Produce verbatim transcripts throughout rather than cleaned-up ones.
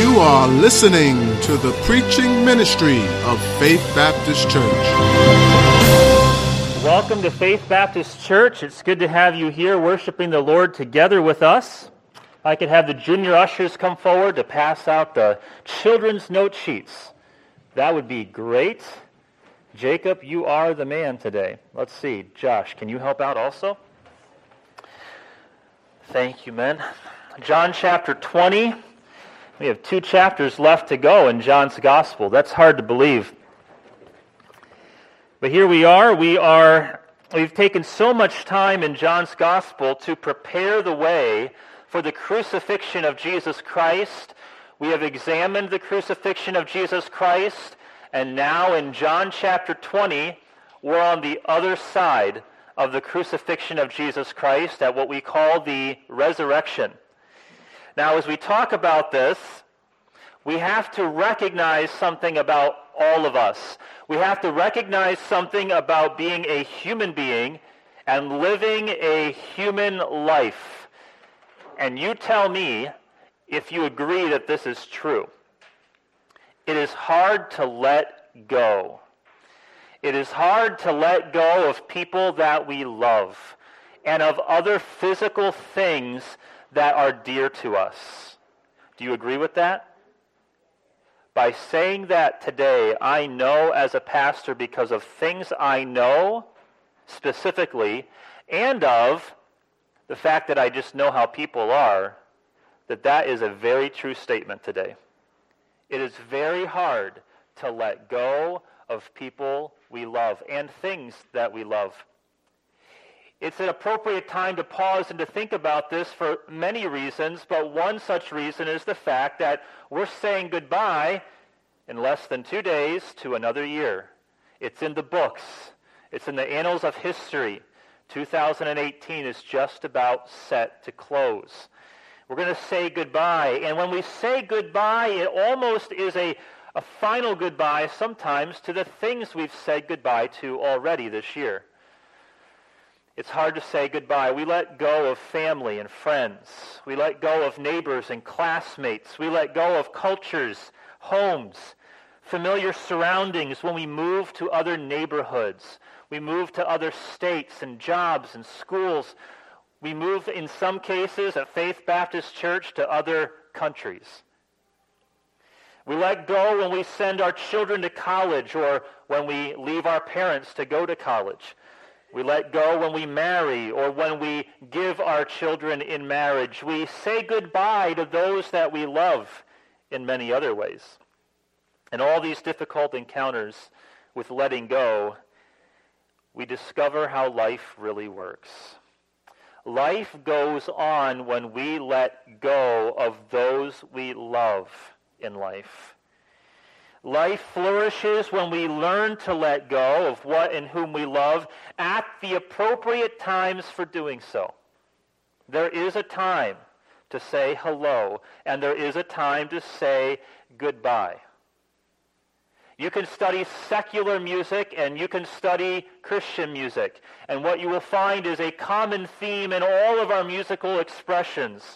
You are listening to the preaching ministry of Faith Baptist Church. Welcome to Faith Baptist Church. It's good to have you here worshiping the Lord together with us. I could have the junior ushers come forward to pass out the children's note sheets. That would be great. Jacob, you are the man today. Let's see. Josh, can you help out also? Thank you, men. John chapter twenty. We have two chapters left to go in John's Gospel. That's hard to believe. But here we are. We are, we've taken so much time in John's Gospel to prepare the way for the crucifixion of Jesus Christ. We have examined the crucifixion of Jesus Christ, and now in John chapter twenty, we're on the other side of the crucifixion of Jesus Christ at what we call the resurrection. Now, as we talk about this, we have to recognize something about all of us. We have to recognize something about being a human being and living a human life. And you tell me if you agree that this is true. It is hard to let go. It is hard to let go of people that we love and of other physical things that are dear to us. Do you agree with that? By saying that today, I know as a pastor because of things I know specifically and of the fact that I just know how people are, that that is a very true statement today. It is very hard to let go of people we love and things that we love. It's an appropriate time to pause and to think about this for many reasons, but one such reason is the fact that we're saying goodbye in less than two days to another year. It's in the books. It's in the annals of history. two thousand eighteen is just about set to close. We're going to say goodbye, and when we say goodbye, it almost is a, a final goodbye sometimes to the things we've said goodbye to already this year. It's hard to say goodbye. We let go of family and friends. We let go of neighbors and classmates. We let go of cultures, homes, familiar surroundings when we move to other neighborhoods. We move to other states and jobs and schools. We move, in some cases, at Faith Baptist Church to other countries. We let go when we send our children to college or when we leave our parents to go to college. We let go when we marry or when we give our children in marriage. We say goodbye to those that we love in many other ways. In all these difficult encounters with letting go, we discover how life really works. Life goes on when we let go of those we love in life. Life flourishes when we learn to let go of what and whom we love at the appropriate times for doing so. There is a time to say hello, and there is a time to say goodbye. You can study secular music and you can study Christian music, and what you will find is a common theme in all of our musical expressions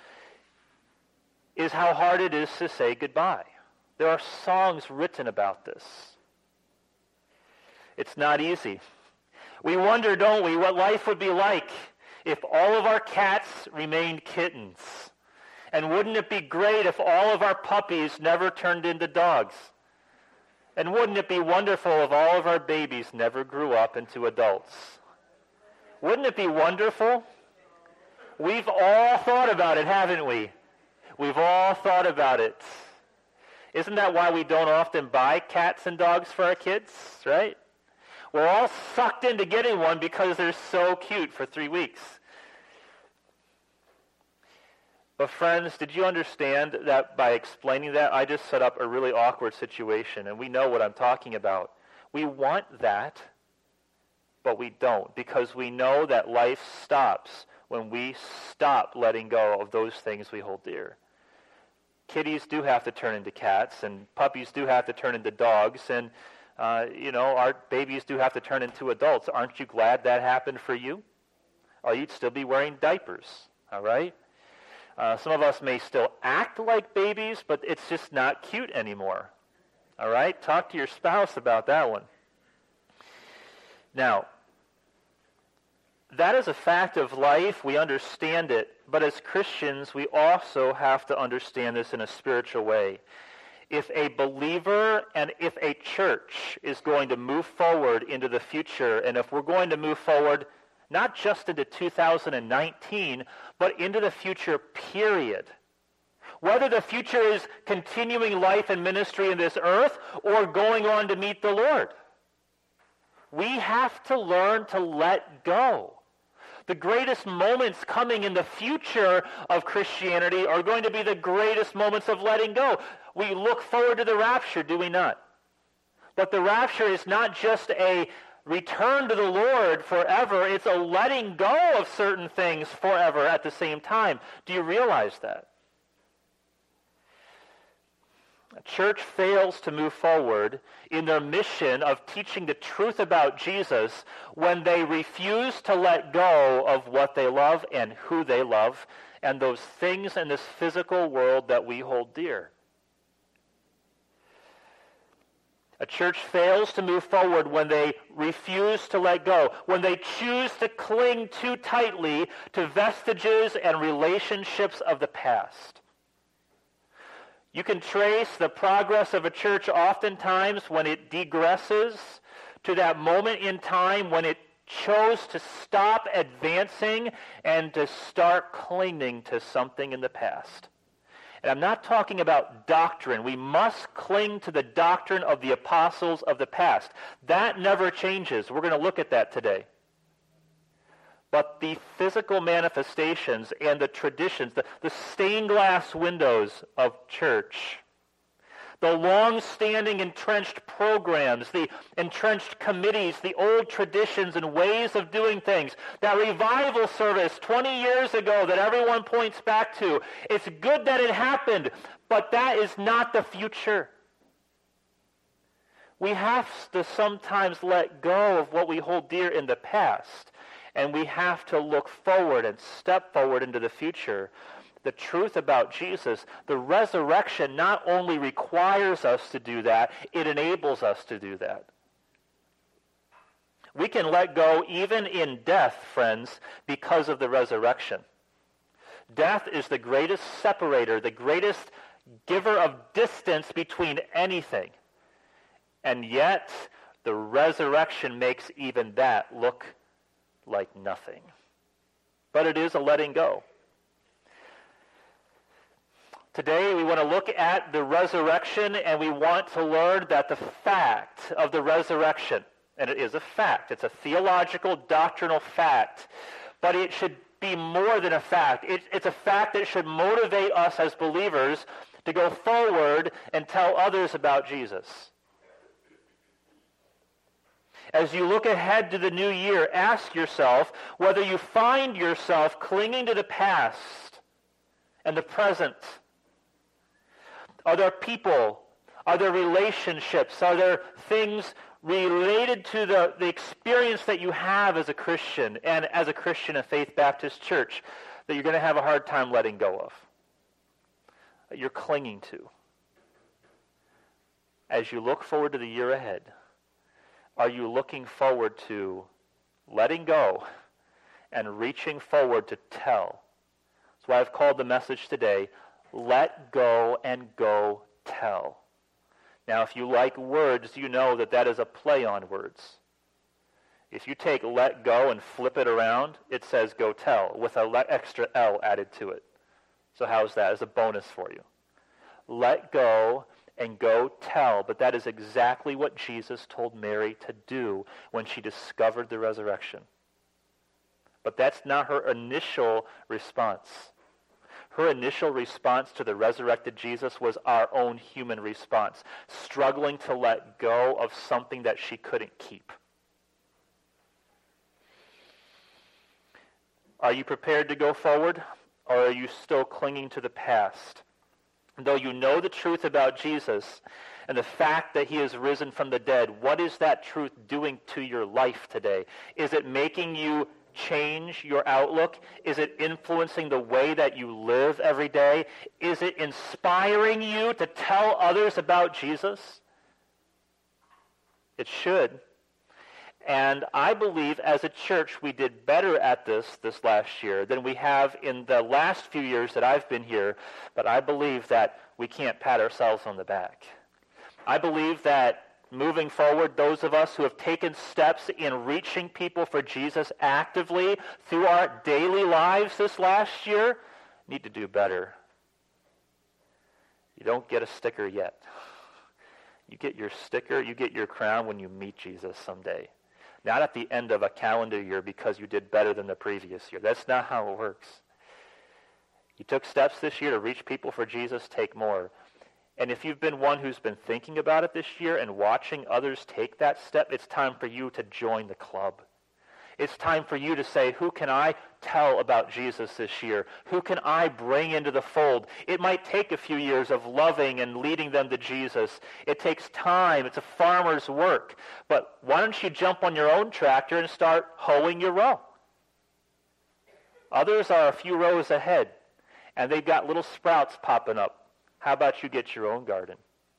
is how hard it is to say goodbye. There are songs written about this. It's not easy. We wonder, don't we, what life would be like if all of our cats remained kittens? And wouldn't it be great if all of our puppies never turned into dogs? And wouldn't it be wonderful if all of our babies never grew up into adults? Wouldn't it be wonderful? We've all thought about it, haven't we? We've all thought about it. Isn't that why we don't often buy cats and dogs for our kids, right? We're all sucked into getting one because they're so cute for three weeks. But friends, did you understand that by explaining that, I just set up a really awkward situation, and we know what I'm talking about. We want that, but we don't, because we know that life stops when we stop letting go of those things we hold dear. Kitties do have to turn into cats, and puppies do have to turn into dogs, and, uh, you know, our babies do have to turn into adults. Aren't you glad that happened for you? Or you'd still be wearing diapers, all right? Uh, some of us may still act like babies, but it's just not cute anymore. All right? Talk to your spouse about that one. Now, that is a fact of life. We understand it. But as Christians, we also have to understand this in a spiritual way. If a believer and if a church is going to move forward into the future, and if we're going to move forward not just into two thousand nineteen, but into the future period, whether the future is continuing life and ministry in this earth or going on to meet the Lord, we have to learn to let go. The greatest moments coming in the future of Christianity are going to be the greatest moments of letting go. We look forward to the rapture, do we not? But the rapture is not just a return to the Lord forever. It's a letting go of certain things forever at the same time. Do you realize that? A church fails to move forward in their mission of teaching the truth about Jesus when they refuse to let go of what they love and who they love and those things in this physical world that we hold dear. A church fails to move forward when they refuse to let go, when they choose to cling too tightly to vestiges and relationships of the past. You can trace the progress of a church oftentimes when it degresses to that moment in time when it chose to stop advancing and to start clinging to something in the past. And I'm not talking about doctrine. We must cling to the doctrine of the apostles of the past. That never changes. We're going to look at that today. But the physical manifestations and the traditions, the, the stained glass windows of church, the long-standing entrenched programs, the entrenched committees, the old traditions and ways of doing things, that revival service twenty years ago that everyone points back to, it's good that it happened, but that is not the future. We have to sometimes let go of what we hold dear in the past. And we have to look forward and step forward into the future. The truth about Jesus, the resurrection not only requires us to do that, it enables us to do that. We can let go even in death, friends, because of the resurrection. Death is the greatest separator, the greatest giver of distance between anything. And yet, the resurrection makes even that look like nothing. But it is a letting go. Today we want to look at the resurrection, and we want to learn that the fact of the resurrection, and it is a fact, it's a theological, doctrinal fact, but it should be more than a fact. It, it's a fact that should motivate us as believers to go forward and tell others about Jesus. As you look ahead to the new year, ask yourself whether you find yourself clinging to the past and the present. Are there people? Are there relationships? Are there things related to the, the experience that you have as a Christian and as a Christian in Faith Baptist Church that you're going to have a hard time letting go of, that you're clinging to? As you look forward to the year ahead, are you looking forward to letting go and reaching forward to tell? That's why I've called the message today, Let Go and Go Tell. Now, if you like words, you know that that is a play on words. If you take let go and flip it around, it says go tell with an extra L added to it. So how's that? As a bonus for you. Let go and go tell. But that is exactly what Jesus told Mary to do when she discovered the resurrection. But that's not her initial response. Her initial response to the resurrected Jesus was our own human response, struggling to let go of something that she couldn't keep. Are you prepared to go forward, or are you still clinging to the past? Though you know the truth about Jesus and the fact that he is risen from the dead, what is that truth doing to your life today? Is it making you change your outlook? Is it influencing the way that you live every day? Is it inspiring you to tell others about Jesus? It should. And I believe as a church we did better at this this last year than we have in the last few years that I've been here, but I believe that we can't pat ourselves on the back. I believe that moving forward, those of us who have taken steps in reaching people for Jesus actively through our daily lives this last year need to do better. You don't get a sticker yet. You get your sticker, you get your crown when you meet Jesus someday. Not at the end of a calendar year because you did better than the previous year. That's not how it works. You took steps this year to reach people for Jesus, take more. And if you've been one who's been thinking about it this year and watching others take that step, it's time for you to join the club. It's time for you to say, who can I tell about Jesus this year? Who can I bring into the fold? It might take a few years of loving and leading them to Jesus. It takes time. It's a farmer's work. But why don't you jump on your own tractor and start hoeing your row? Others are a few rows ahead, and they've got little sprouts popping up. How about you get your own garden?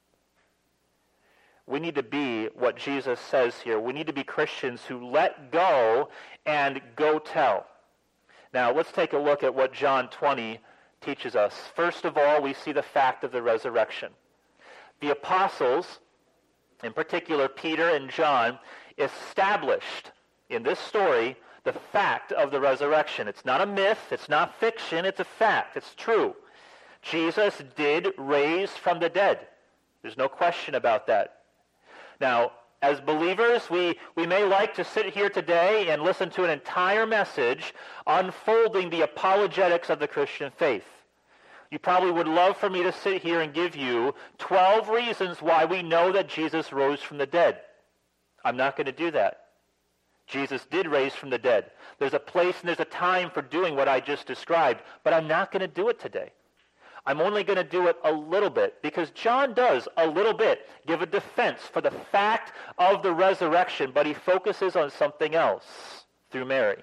We need to be what Jesus says here. We need to be Christians who let go and go tell. Now, let's take a look at what John twenty teaches us. First of all, we see the fact of the resurrection. The apostles, in particular Peter and John, established in this story the fact of the resurrection. It's not a myth. It's not fiction. It's a fact. It's true. Jesus did raise from the dead. There's no question about that. Now, as believers, we, we may like to sit here today and listen to an entire message unfolding the apologetics of the Christian faith. You probably would love for me to sit here and give you twelve reasons why we know that Jesus rose from the dead. I'm not going to do that. Jesus did raise from the dead. There's a place and there's a time for doing what I just described, but I'm not going to do it today. I'm only going to do it a little bit because John does a little bit give a defense for the fact of the resurrection, but he focuses on something else through Mary.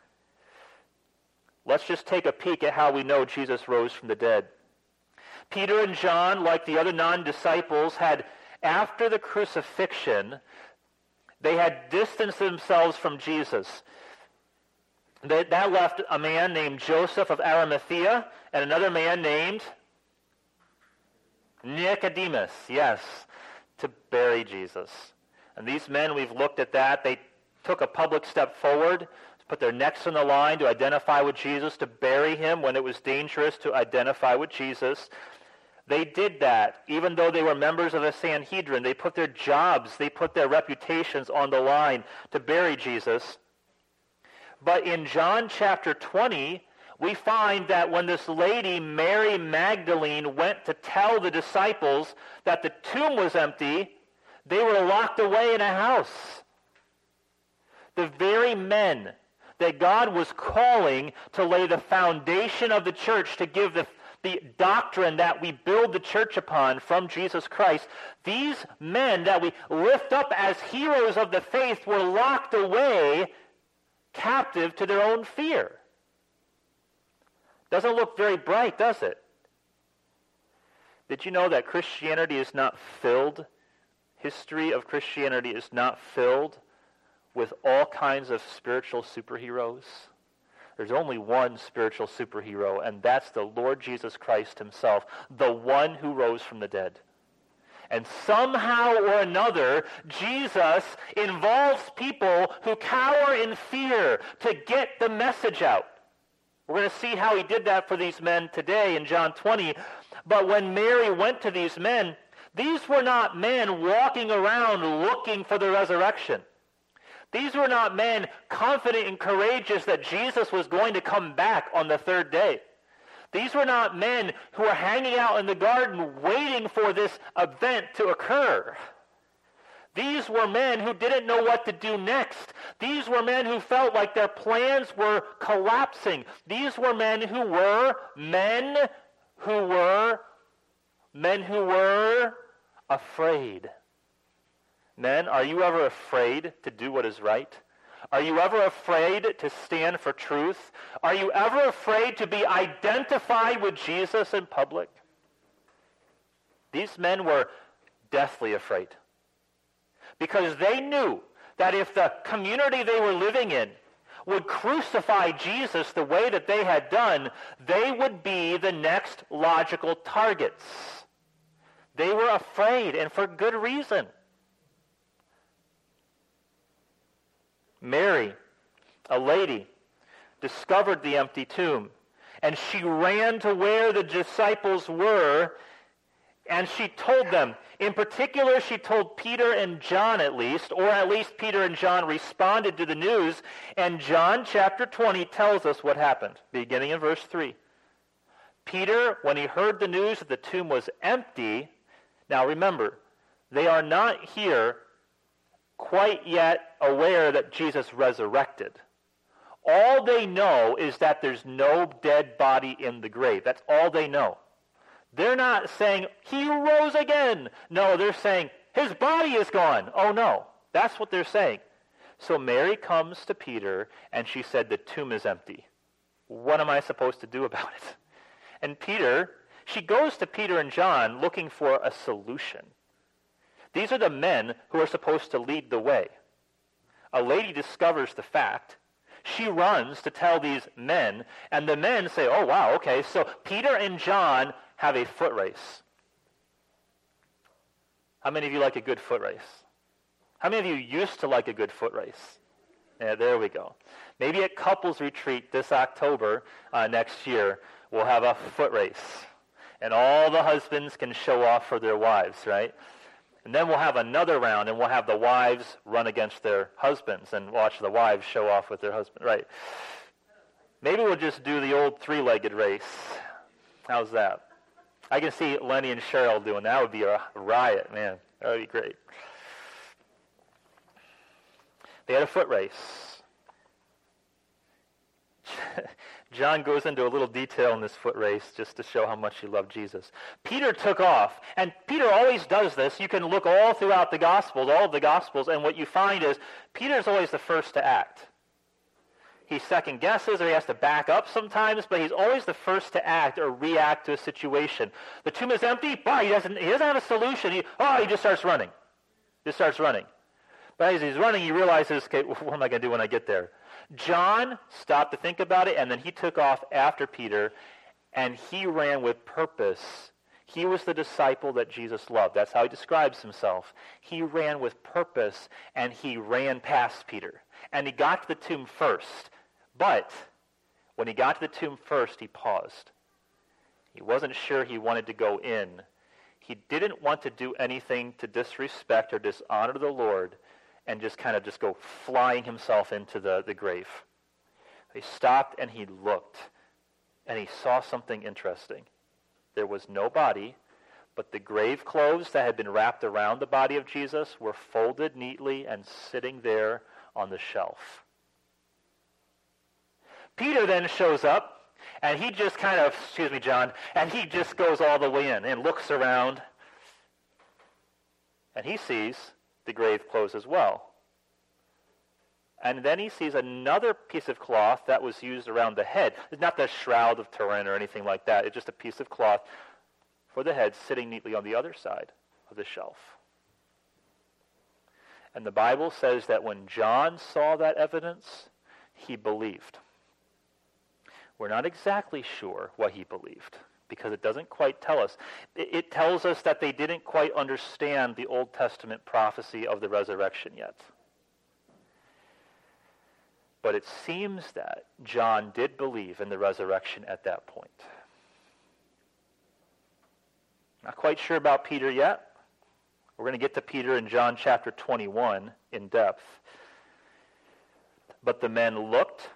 Let's just take a peek at how we know Jesus rose from the dead. Peter and John, like the other non-disciples, had, after the crucifixion, they had distanced themselves from Jesus. That, that left a man named Joseph of Arimathea and another man named Nicodemus, yes, to bury Jesus. And these men, we've looked at that. They took a public step forward, to put their necks on the line to identify with Jesus, to bury him when it was dangerous to identify with Jesus. They did that, even though they were members of the Sanhedrin. They put their jobs, they put their reputations on the line to bury Jesus. But in John chapter twenty, we find that when this lady, Mary Magdalene, went to tell the disciples that the tomb was empty, they were locked away in a house. The very men that God was calling to lay the foundation of the church, to give the, the doctrine that we build the church upon from Jesus Christ, these men that we lift up as heroes of the faith were locked away captive to their own fear. Doesn't look very bright, does it? Did you know that Christianity is not filled, history of Christianity is not filled with all kinds of spiritual superheroes? There's only one spiritual superhero, and that's the Lord Jesus Christ himself, the one who rose from the dead. And somehow or another, Jesus involves people who cower in fear to get the message out. We're going to see how he did that for these men today in John twenty. But when Mary went to these men, these were not men walking around looking for the resurrection. These were not men confident and courageous that Jesus was going to come back on the third day. These were not men who were hanging out in the garden waiting for this event to occur. These were men who didn't know what to do next. These were men who felt like their plans were collapsing. These were men who were men who were men who were afraid. Men, are you ever afraid to do what is right? Are you ever afraid to stand for truth? Are you ever afraid to be identified with Jesus in public? These men were deathly afraid because they knew that if the community they were living in would crucify Jesus the way that they had done, they would be the next logical targets. They were afraid, and for good reason. Mary, a lady, discovered the empty tomb, and she ran to where the disciples were, and she told them. In particular, she told Peter and John at least, or at least Peter and John responded to the news, and John chapter twenty tells us what happened, beginning in verse three. Peter, when he heard the news that the tomb was empty, now remember, they are not here quite yet aware that Jesus resurrected. All they know is that there's no dead body in the grave. That's all they know. They're not saying, he rose again. No, they're saying, his body is gone. Oh no, that's what they're saying. So Mary comes to Peter and she said, the tomb is empty. What am I supposed to do about it? And Peter, she goes to Peter and John looking for a solution. These are the men who are supposed to lead the way. A lady discovers the fact. She runs to tell these men, and the men say, oh, wow, okay, so Peter and John have a foot race. How many of you like a good foot race? How many of you used to like a good foot race? Yeah, there we go. Maybe at couples retreat this October uh, next year, we'll have a foot race. And all the husbands can show off for their wives, right? And then we'll have another round, and we'll have the wives run against their husbands and watch the wives show off with their husband, right? Maybe we'll just do the old three-legged race. How's that? I can see Lenny and Cheryl doing that. That would be a riot, man. That would be great. They had a foot race. John goes into a little detail in this foot race just to show how much he loved Jesus. Peter took off, and Peter always does this. You can look all throughout the Gospels, all of the Gospels, and what you find is Peter's always the first to act. He second guesses or he has to back up sometimes, but he's always the first to act or react to a situation. The tomb is empty, but he doesn't, he doesn't have a solution. He, oh, he just starts running. Just starts running. But as he's running, he realizes, okay, what am I going to do when I get there? John stopped to think about it, and then he took off after Peter, and he ran with purpose. He was the disciple that Jesus loved. That's how he describes himself. He ran with purpose, and he ran past Peter. And he got to the tomb first. But when he got to the tomb first, he paused. He wasn't sure he wanted to go in. He didn't want to do anything to disrespect or dishonor the Lord and just kind of just go flying himself into the, the grave. He stopped and he looked, and he saw something interesting. There was no body, but the grave clothes that had been wrapped around the body of Jesus were folded neatly and sitting there on the shelf. Peter then shows up, and he just kind of, excuse me, John, and he just goes all the way in and looks around, and he sees the grave clothes as well. And then he sees another piece of cloth that was used around the head. It's not the shroud of Turin or anything like that. It's just a piece of cloth for the head sitting neatly on the other side of the shelf. And the Bible says that when John saw that evidence, he believed. We're not exactly sure what he believed, because it doesn't quite tell us. It, it tells us that they didn't quite understand the Old Testament prophecy of the resurrection yet. But it seems that John did believe in the resurrection at that point. Not quite sure about Peter yet. We're going to get to Peter in John chapter twenty-one in depth. But the men looked.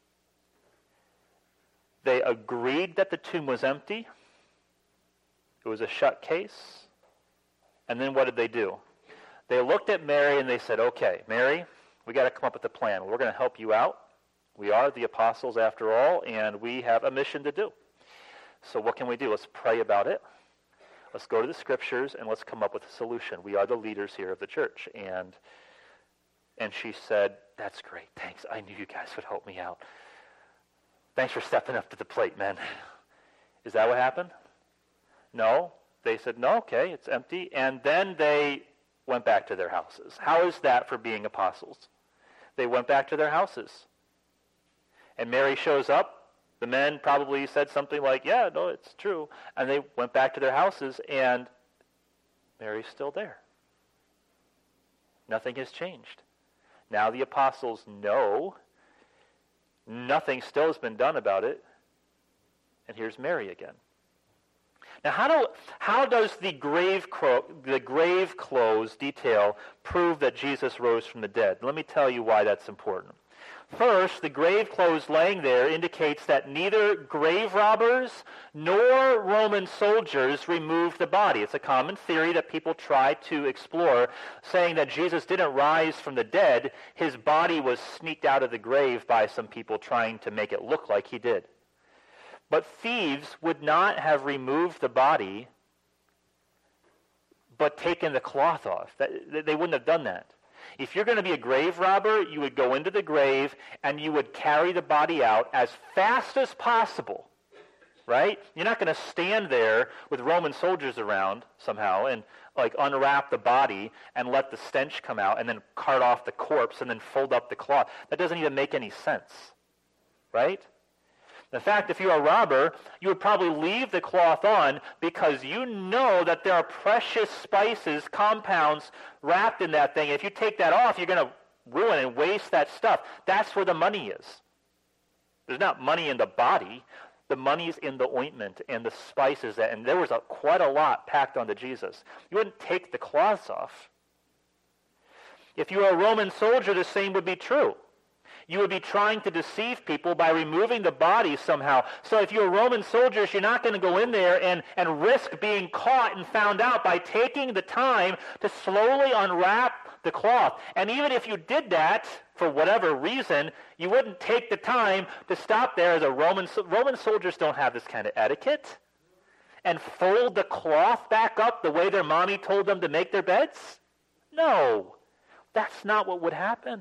They agreed that the tomb was empty. It was a shut case. And then what did they do? They looked at Mary and they said, okay, Mary, we got to come up with a plan. We're going to help you out. We are the apostles after all, and we have a mission to do. So what can we do? Let's pray about it. Let's go to the scriptures and let's come up with a solution. We are the leaders here of the church. And And she said, that's great, thanks. I knew you guys would help me out. Thanks for stepping up to the plate, man. Is that what happened? No. They said, no, okay, it's empty. And then they went back to their houses. How is that for being apostles? They went back to their houses. And Mary shows up. The men probably said something like, yeah, no, it's true. And they went back to their houses, and Mary's still there. Nothing has changed. Now the apostles know nothing still has been done about it. And here's Mary again. Now, how do how does the grave cro- the grave clothes detail prove that Jesus rose from the dead? Let me tell you why that's important. First, the grave clothes laying there indicates that neither grave robbers nor Roman soldiers removed the body. It's a common theory that people try to explore, saying that Jesus didn't rise from the dead. His body was sneaked out of the grave by some people trying to make it look like he did. But thieves would not have removed the body but taken the cloth off. They wouldn't have done that. If you're going to be a grave robber, you would go into the grave and you would carry the body out as fast as possible, right? You're not going to stand there with Roman soldiers around somehow and like unwrap the body and let the stench come out and then cart off the corpse and then fold up the cloth. That doesn't even make any sense, right? In fact, if you're a robber, you would probably leave the cloth on because you know that there are precious spices, compounds wrapped in that thing. If you take that off, you're going to ruin and waste that stuff. That's where the money is. There's not money in the body. The money's in the ointment and the spices. That, and there was a, quite a lot packed onto Jesus. You wouldn't take the cloths off. If you were a Roman soldier, the same would be true. You would be trying to deceive people by removing the body somehow. So if you're Roman soldiers, you're not going to go in there and, and risk being caught and found out by taking the time to slowly unwrap the cloth. And even if you did that, for whatever reason, you wouldn't take the time to stop there as a Roman. Roman soldiers don't have this kind of etiquette and fold the cloth back up the way their mommy told them to make their beds. No, that's not what would happen.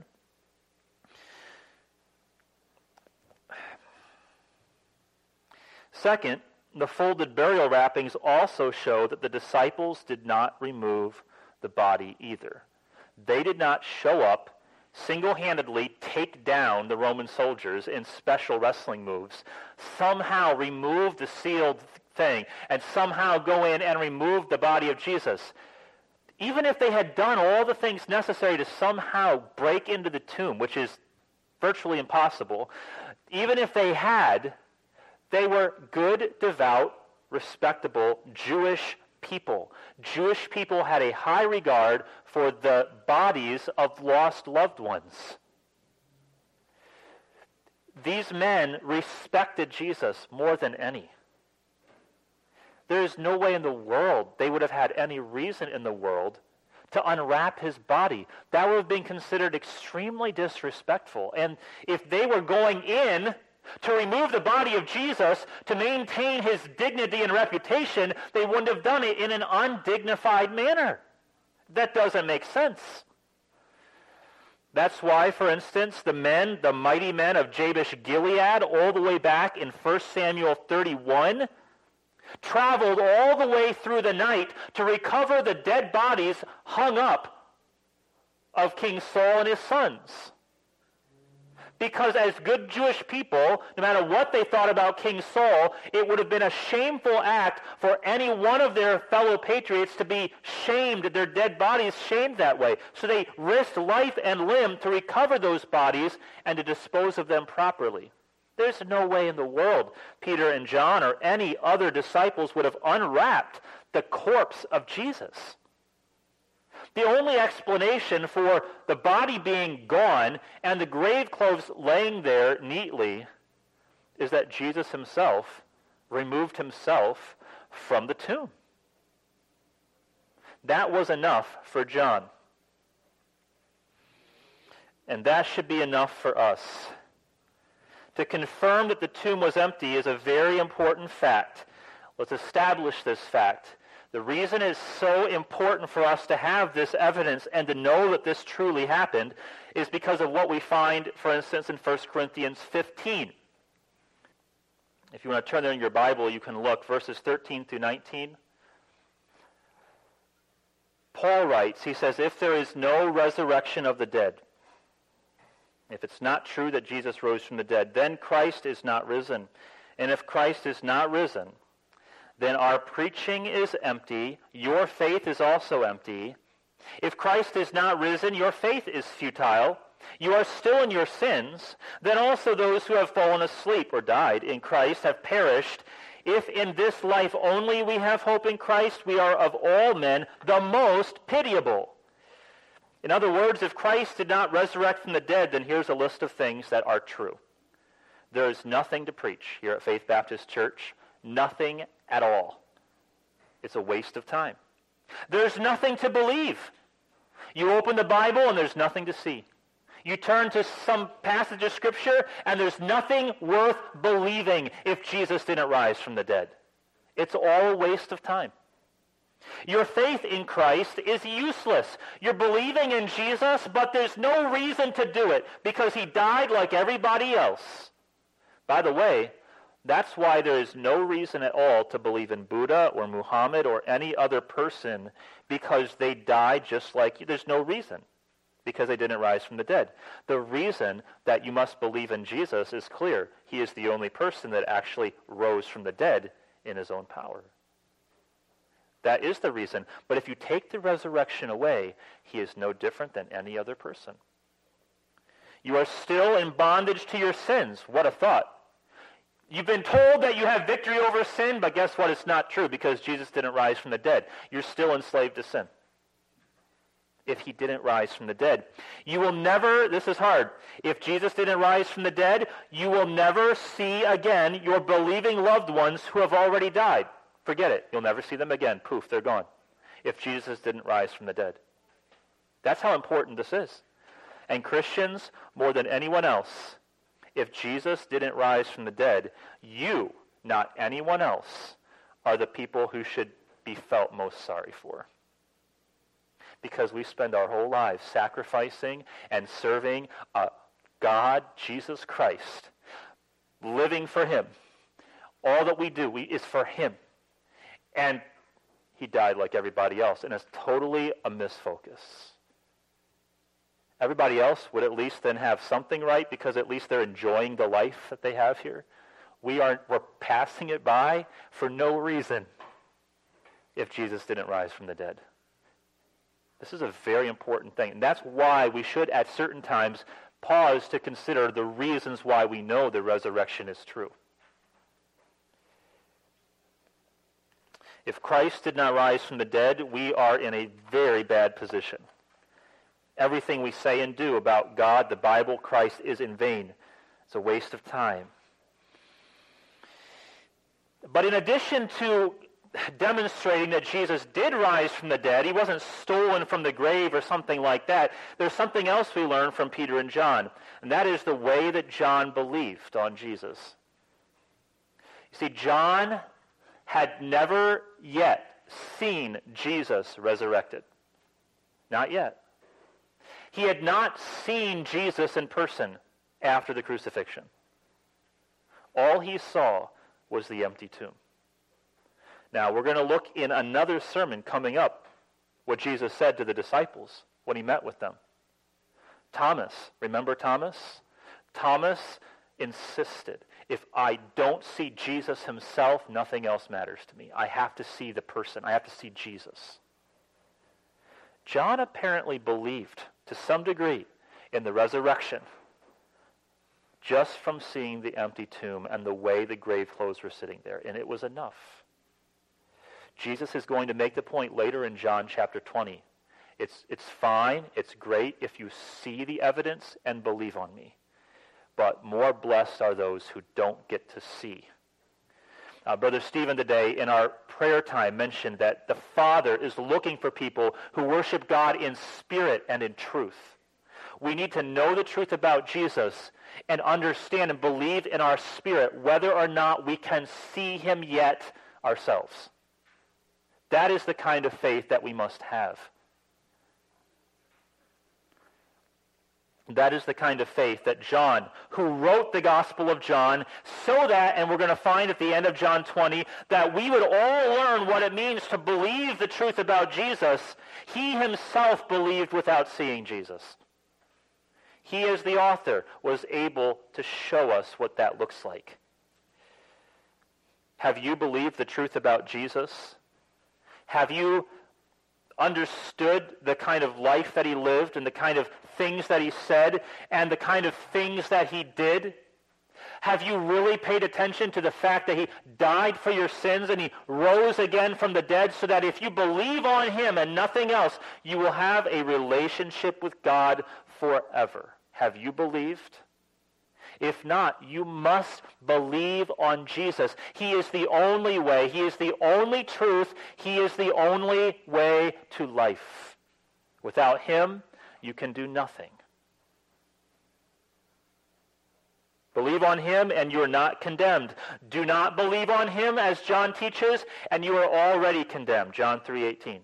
Second, the folded burial wrappings also show that the disciples did not remove the body either. They did not show up, single-handedly take down the Roman soldiers in special wrestling moves, somehow remove the sealed thing, and somehow go in and remove the body of Jesus. Even if they had done all the things necessary to somehow break into the tomb, which is virtually impossible, even if they had, they were good, devout, respectable Jewish people. Jewish people had a high regard for the bodies of lost loved ones. These men respected Jesus more than any. There is no way in the world they would have had any reason in the world to unwrap his body. That would have been considered extremely disrespectful. And if they were going in to remove the body of Jesus to maintain his dignity and reputation, they wouldn't have done it in an undignified manner. That doesn't make sense. That's why, for instance, the men, the mighty men of Jabesh Gilead, all the way back in First Samuel thirty-one, traveled all the way through the night to recover the dead bodies hung up of King Saul and his sons. Because as good Jewish people, no matter what they thought about King Saul, it would have been a shameful act for any one of their fellow patriots to be shamed, their dead bodies shamed that way. So they risked life and limb to recover those bodies and to dispose of them properly. There's no way in the world Peter and John or any other disciples would have unwrapped the corpse of Jesus. The only explanation for the body being gone and the grave clothes laying there neatly is that Jesus himself removed himself from the tomb. That was enough for John. And that should be enough for us. To confirm that the tomb was empty is a very important fact. Let's establish this fact. The reason it's so important for us to have this evidence and to know that this truly happened is because of what we find, for instance, in First Corinthians fifteen. If you want to turn there in your Bible, you can look, verses thirteen through nineteen. Paul writes, he says, if there is no resurrection of the dead, if it's not true that Jesus rose from the dead, then Christ is not risen. And if Christ is not risen, then our preaching is empty, your faith is also empty. If Christ is not risen, your faith is futile. You are still in your sins. Then also those who have fallen asleep or died in Christ have perished. If in this life only we have hope in Christ, we are of all men the most pitiable. In other words, if Christ did not resurrect from the dead, then here's a list of things that are true. There is nothing to preach here at Faith Baptist Church. Nothing at all. It's a waste of time. There's nothing to believe. You open the Bible and there's nothing to see. You turn to some passage of Scripture and there's nothing worth believing if Jesus didn't rise from the dead. It's all a waste of time. Your faith in Christ is useless. You're believing in Jesus, but there's no reason to do it because he died like everybody else. By the way, that's why there is no reason at all to believe in Buddha or Muhammad or any other person, because they died just like you. There's no reason, because they didn't rise from the dead. The reason that you must believe in Jesus is clear. He is the only person that actually rose from the dead in his own power. That is the reason. But if you take the resurrection away, he is no different than any other person. You are still in bondage to your sins. What a thought. You've been told that you have victory over sin, but guess what? It's not true because Jesus didn't rise from the dead. You're still enslaved to sin if he didn't rise from the dead. You will never, this is hard, if Jesus didn't rise from the dead, you will never see again your believing loved ones who have already died. Forget it. You'll never see them again. Poof, they're gone. If Jesus didn't rise from the dead. That's how important this is. And Christians, more than anyone else, if Jesus didn't rise from the dead, you, not anyone else, are the people who should be felt most sorry for. Because we spend our whole lives sacrificing and serving a God, Jesus Christ, living for him. All that we do we, is for him. And he died like everybody else, and it's totally a misfocus. Everybody else would at least then have something right because at least they're enjoying the life that they have here. We aren't, we're passing it by for no reason if Jesus didn't rise from the dead. This is a very important thing. And that's why we should at certain times pause to consider the reasons why we know the resurrection is true. If Christ did not rise from the dead, we are in a very bad position. Everything we say and do about God, the Bible, Christ is in vain. It's a waste of time. But in addition to demonstrating that Jesus did rise from the dead, he wasn't stolen from the grave or something like that, there's something else we learn from Peter and John, and that is the way that John believed on Jesus. You see, John had never yet seen Jesus resurrected. Not yet. He had not seen Jesus in person after the crucifixion. All he saw was the empty tomb. Now, we're going to look in another sermon coming up what Jesus said to the disciples when he met with them. Thomas, remember Thomas? Thomas insisted, if I don't see Jesus himself, nothing else matters to me. I have to see the person. I have to see Jesus. John apparently believed to some degree in the resurrection just from seeing the empty tomb and the way the grave clothes were sitting there, and it was enough. Jesus is going to make the point later in John chapter twenty. It's, it's fine, it's great if you see the evidence and believe on me. But more blessed are those who don't get to see. Uh, Brother Stephen today in our prayer time mentioned that the Father is looking for people who worship God in spirit and in truth. We need to know the truth about Jesus and understand and believe in our spirit whether or not we can see him yet ourselves. That is the kind of faith that we must have. That is the kind of faith that John, who wrote the Gospel of John, so that, and we're going to find at the end of John twenty, that we would all learn what it means to believe the truth about Jesus. He himself believed without seeing Jesus. He, as the author, was able to show us what that looks like. Have you believed the truth about Jesus? Have you understood the kind of life that he lived and the kind of things that he said and the kind of things that he did? Have you really paid attention to the fact that he died for your sins and he rose again from the dead, so that if you believe on him and nothing else, you will have a relationship with God forever? Have you believed? If not, you must believe on Jesus. He is the only way. He is the only truth. He is the only way to life. Without him, you can do nothing. Believe on him and you are not condemned. Do not believe on him, as John teaches, and you are already condemned. John three eighteen.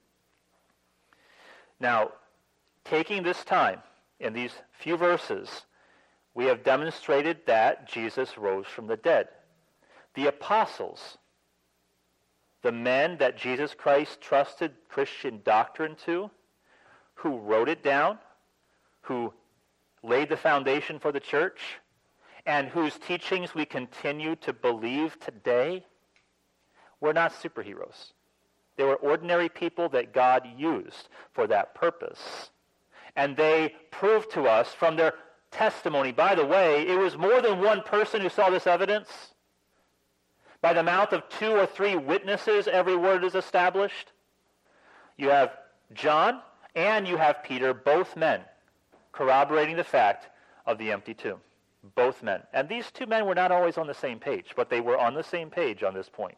Now, taking this time in these few verses, we have demonstrated that Jesus rose from the dead. The apostles, the men that Jesus Christ trusted Christian doctrine to, who wrote it down, who laid the foundation for the church, and whose teachings we continue to believe today, were not superheroes. They were ordinary people that God used for that purpose. And they proved to us from their testimony. By the way, it was more than one person who saw this evidence. By the mouth of two or three witnesses, every word is established. You have John and you have Peter, both men, corroborating the fact of the empty tomb. Both men. And these two men were not always on the same page, but they were on the same page on this point.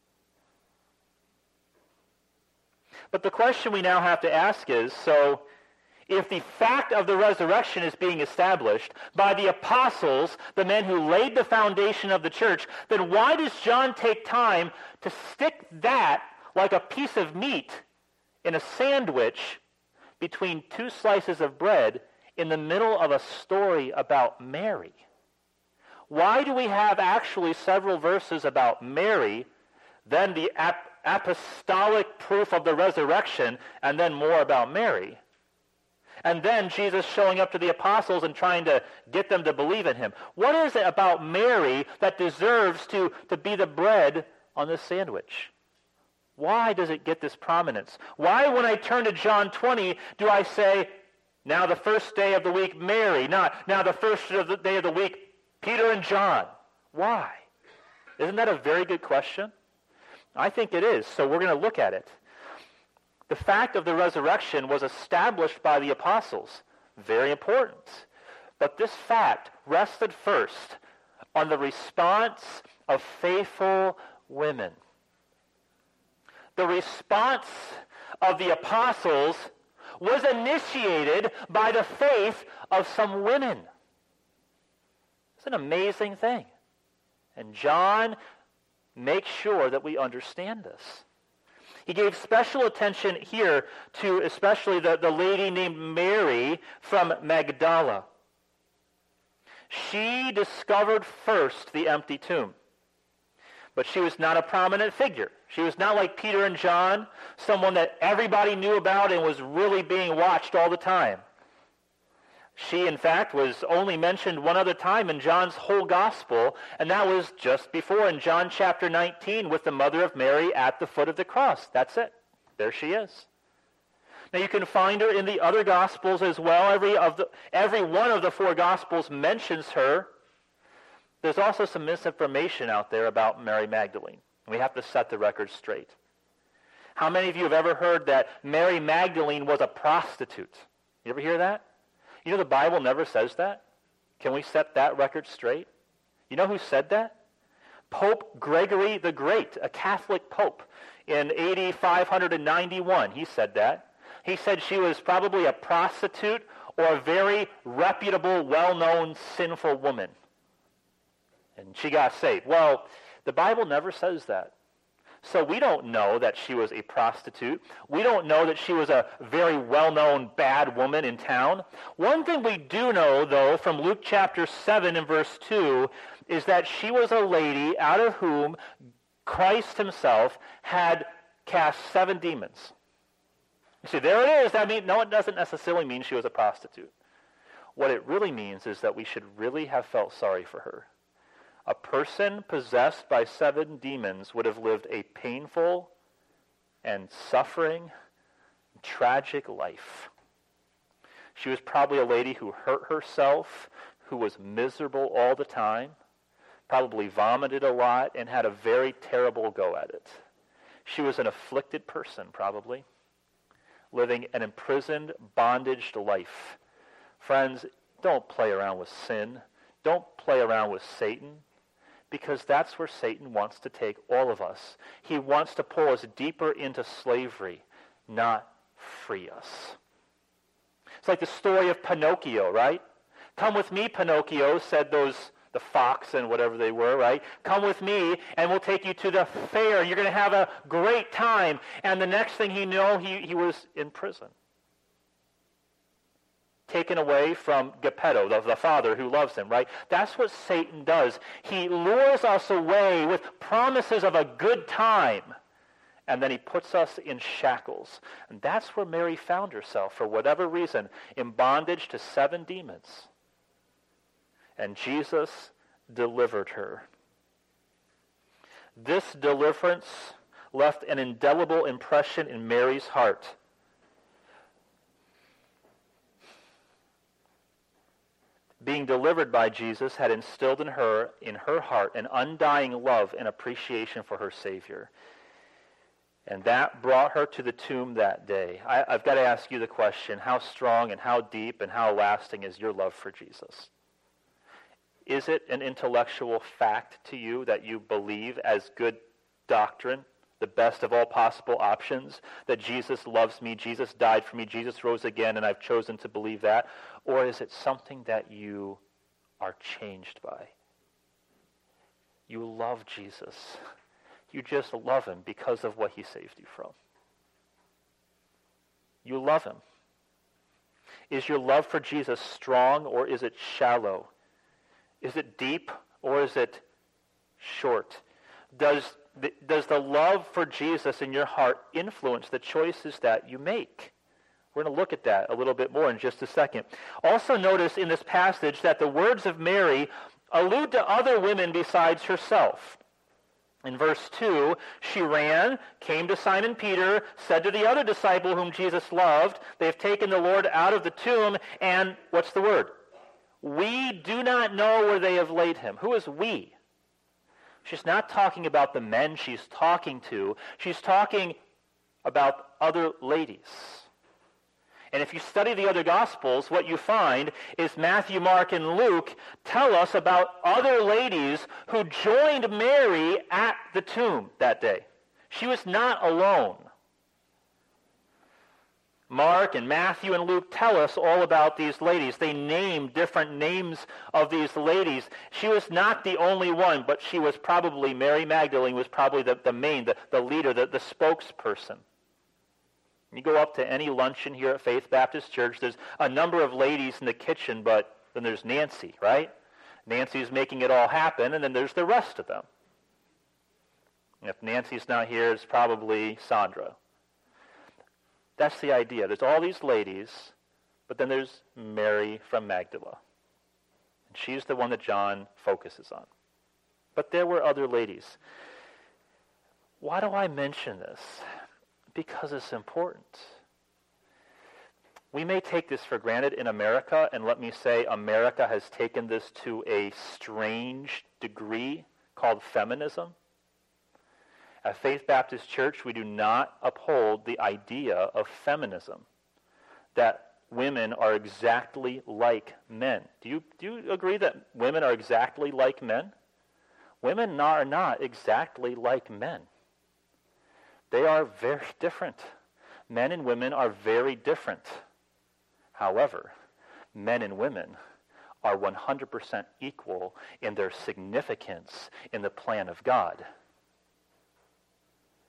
But the question we now have to ask is, so if the fact of the resurrection is being established by the apostles, the men who laid the foundation of the church, then why does John take time to stick that like a piece of meat in a sandwich between two slices of bread in the middle of a story about Mary? Why do we have actually several verses about Mary, then the ap- apostolic proof of the resurrection, and then more about Mary? And then Jesus showing up to the apostles and trying to get them to believe in him. What is it about Mary that deserves to, to be the bread on this sandwich? Why does it get this prominence? Why, when I turn to John twenty, do I say, now the first day of the week, Mary, not now the first of the day of the week, Peter and John? Why? Isn't that a very good question? I think it is, so we're going to look at it. The fact of the resurrection was established by the apostles. Very important. But this fact rested first on the response of faithful women. The response of the apostles was initiated by the faith of some women. It's an amazing thing. And John makes sure that we understand this. He gave special attention here to especially the, the lady named Mary from Magdala. She discovered first the empty tomb. But she was not a prominent figure. She was not like Peter and John, someone that everybody knew about and was really being watched all the time. She, in fact, was only mentioned one other time in John's whole gospel, and that was just before in John chapter nineteen with the mother of Mary at the foot of the cross. That's it. There she is. Now you can find her in the other gospels as well. Every of the every one of the four gospels mentions her. There's also some misinformation out there about Mary Magdalene. We have to set the record straight. How many of you have ever heard that Mary Magdalene was a prostitute? You ever hear that? You know the Bible never says that. Can we set that record straight? You know who said that? Pope Gregory the Great, a Catholic pope in A D five ninety-one. He said that. He said she was probably a prostitute or a very reputable, well-known, sinful woman. And she got saved. Well, the Bible never says that. So we don't know that she was a prostitute. We don't know that she was a very well-known bad woman in town. One thing we do know, though, from Luke chapter seven and verse two, is that she was a lady out of whom Christ himself had cast seven demons. You see, there it is. That mean, no, it doesn't necessarily mean she was a prostitute. What it really means is that we should really have felt sorry for her. A person possessed by seven demons would have lived a painful and suffering, tragic life. She was probably a lady who hurt herself, who was miserable all the time, probably vomited a lot, and had a very terrible go at it. She was an afflicted person, probably, living an imprisoned, bondaged life. Friends, don't play around with sin. Don't play around with Satan, because that's where Satan wants to take all of us. He wants to pull us deeper into slavery, not free us. It's like the story of Pinocchio, right? Come with me, Pinocchio, said those, the fox and whatever they were, right? Come with me and we'll take you to the fair. You're going to have a great time. And the next thing he knew, he, he was in prison. Taken away from Geppetto, the, the father who loves him, right? That's what Satan does. He lures us away with promises of a good time, and then he puts us in shackles. And that's where Mary found herself, for whatever reason, in bondage to seven demons. And Jesus delivered her. This deliverance left an indelible impression in Mary's heart. Being delivered by Jesus had instilled in her, in her heart, an undying love and appreciation for her Savior. And that brought her to the tomb that day. I, I've got to ask you the question, how strong and how deep and how lasting is your love for Jesus? Is it an intellectual fact to you that you believe as good doctrine, the best of all possible options, that Jesus loves me, Jesus died for me, Jesus rose again, and I've chosen to believe that? Or is it something that you are changed by? You love Jesus. You just love him because of what he saved you from. You love him. Is your love for Jesus strong, or is it shallow? Is it deep, or is it short? Does the, does the love for Jesus in your heart influence the choices that you make? We're going to look at that a little bit more in just a second. Also notice in this passage that the words of Mary allude to other women besides herself. In verse two, she ran, came to Simon Peter, said to the other disciple whom Jesus loved, they've taken the Lord out of the tomb, and what's the word? We do not know where they have laid him. Who is we? She's not talking about the men she's talking to. She's talking about other ladies. And if you study the other Gospels, what you find is Matthew, Mark, and Luke tell us about other ladies who joined Mary at the tomb that day. She was not alone. Mark and Matthew and Luke tell us all about these ladies. They name different names of these ladies. She was not the only one, but she was probably, Mary Magdalene was probably the, the main, the, the leader, the, the spokesperson. You go up to any luncheon here at Faith Baptist Church, there's a number of ladies in the kitchen, but then there's Nancy, right? Nancy's making it all happen, and then there's the rest of them. And if Nancy's not here, it's probably Sandra. That's the idea. There's all these ladies, but then there's Mary from Magdala. And she's the one that John focuses on. But there were other ladies. Why do I mention this? Because it's important. We may take this for granted in America, and let me say America has taken this to a strange degree called feminism. At Faith Baptist Church, we do not uphold the idea of feminism, that women are exactly like men. Do you, do you agree that women are exactly like men? Women are not exactly like men. They are very different. Men and women are very different. However, men and women are one hundred percent equal in their significance in the plan of God.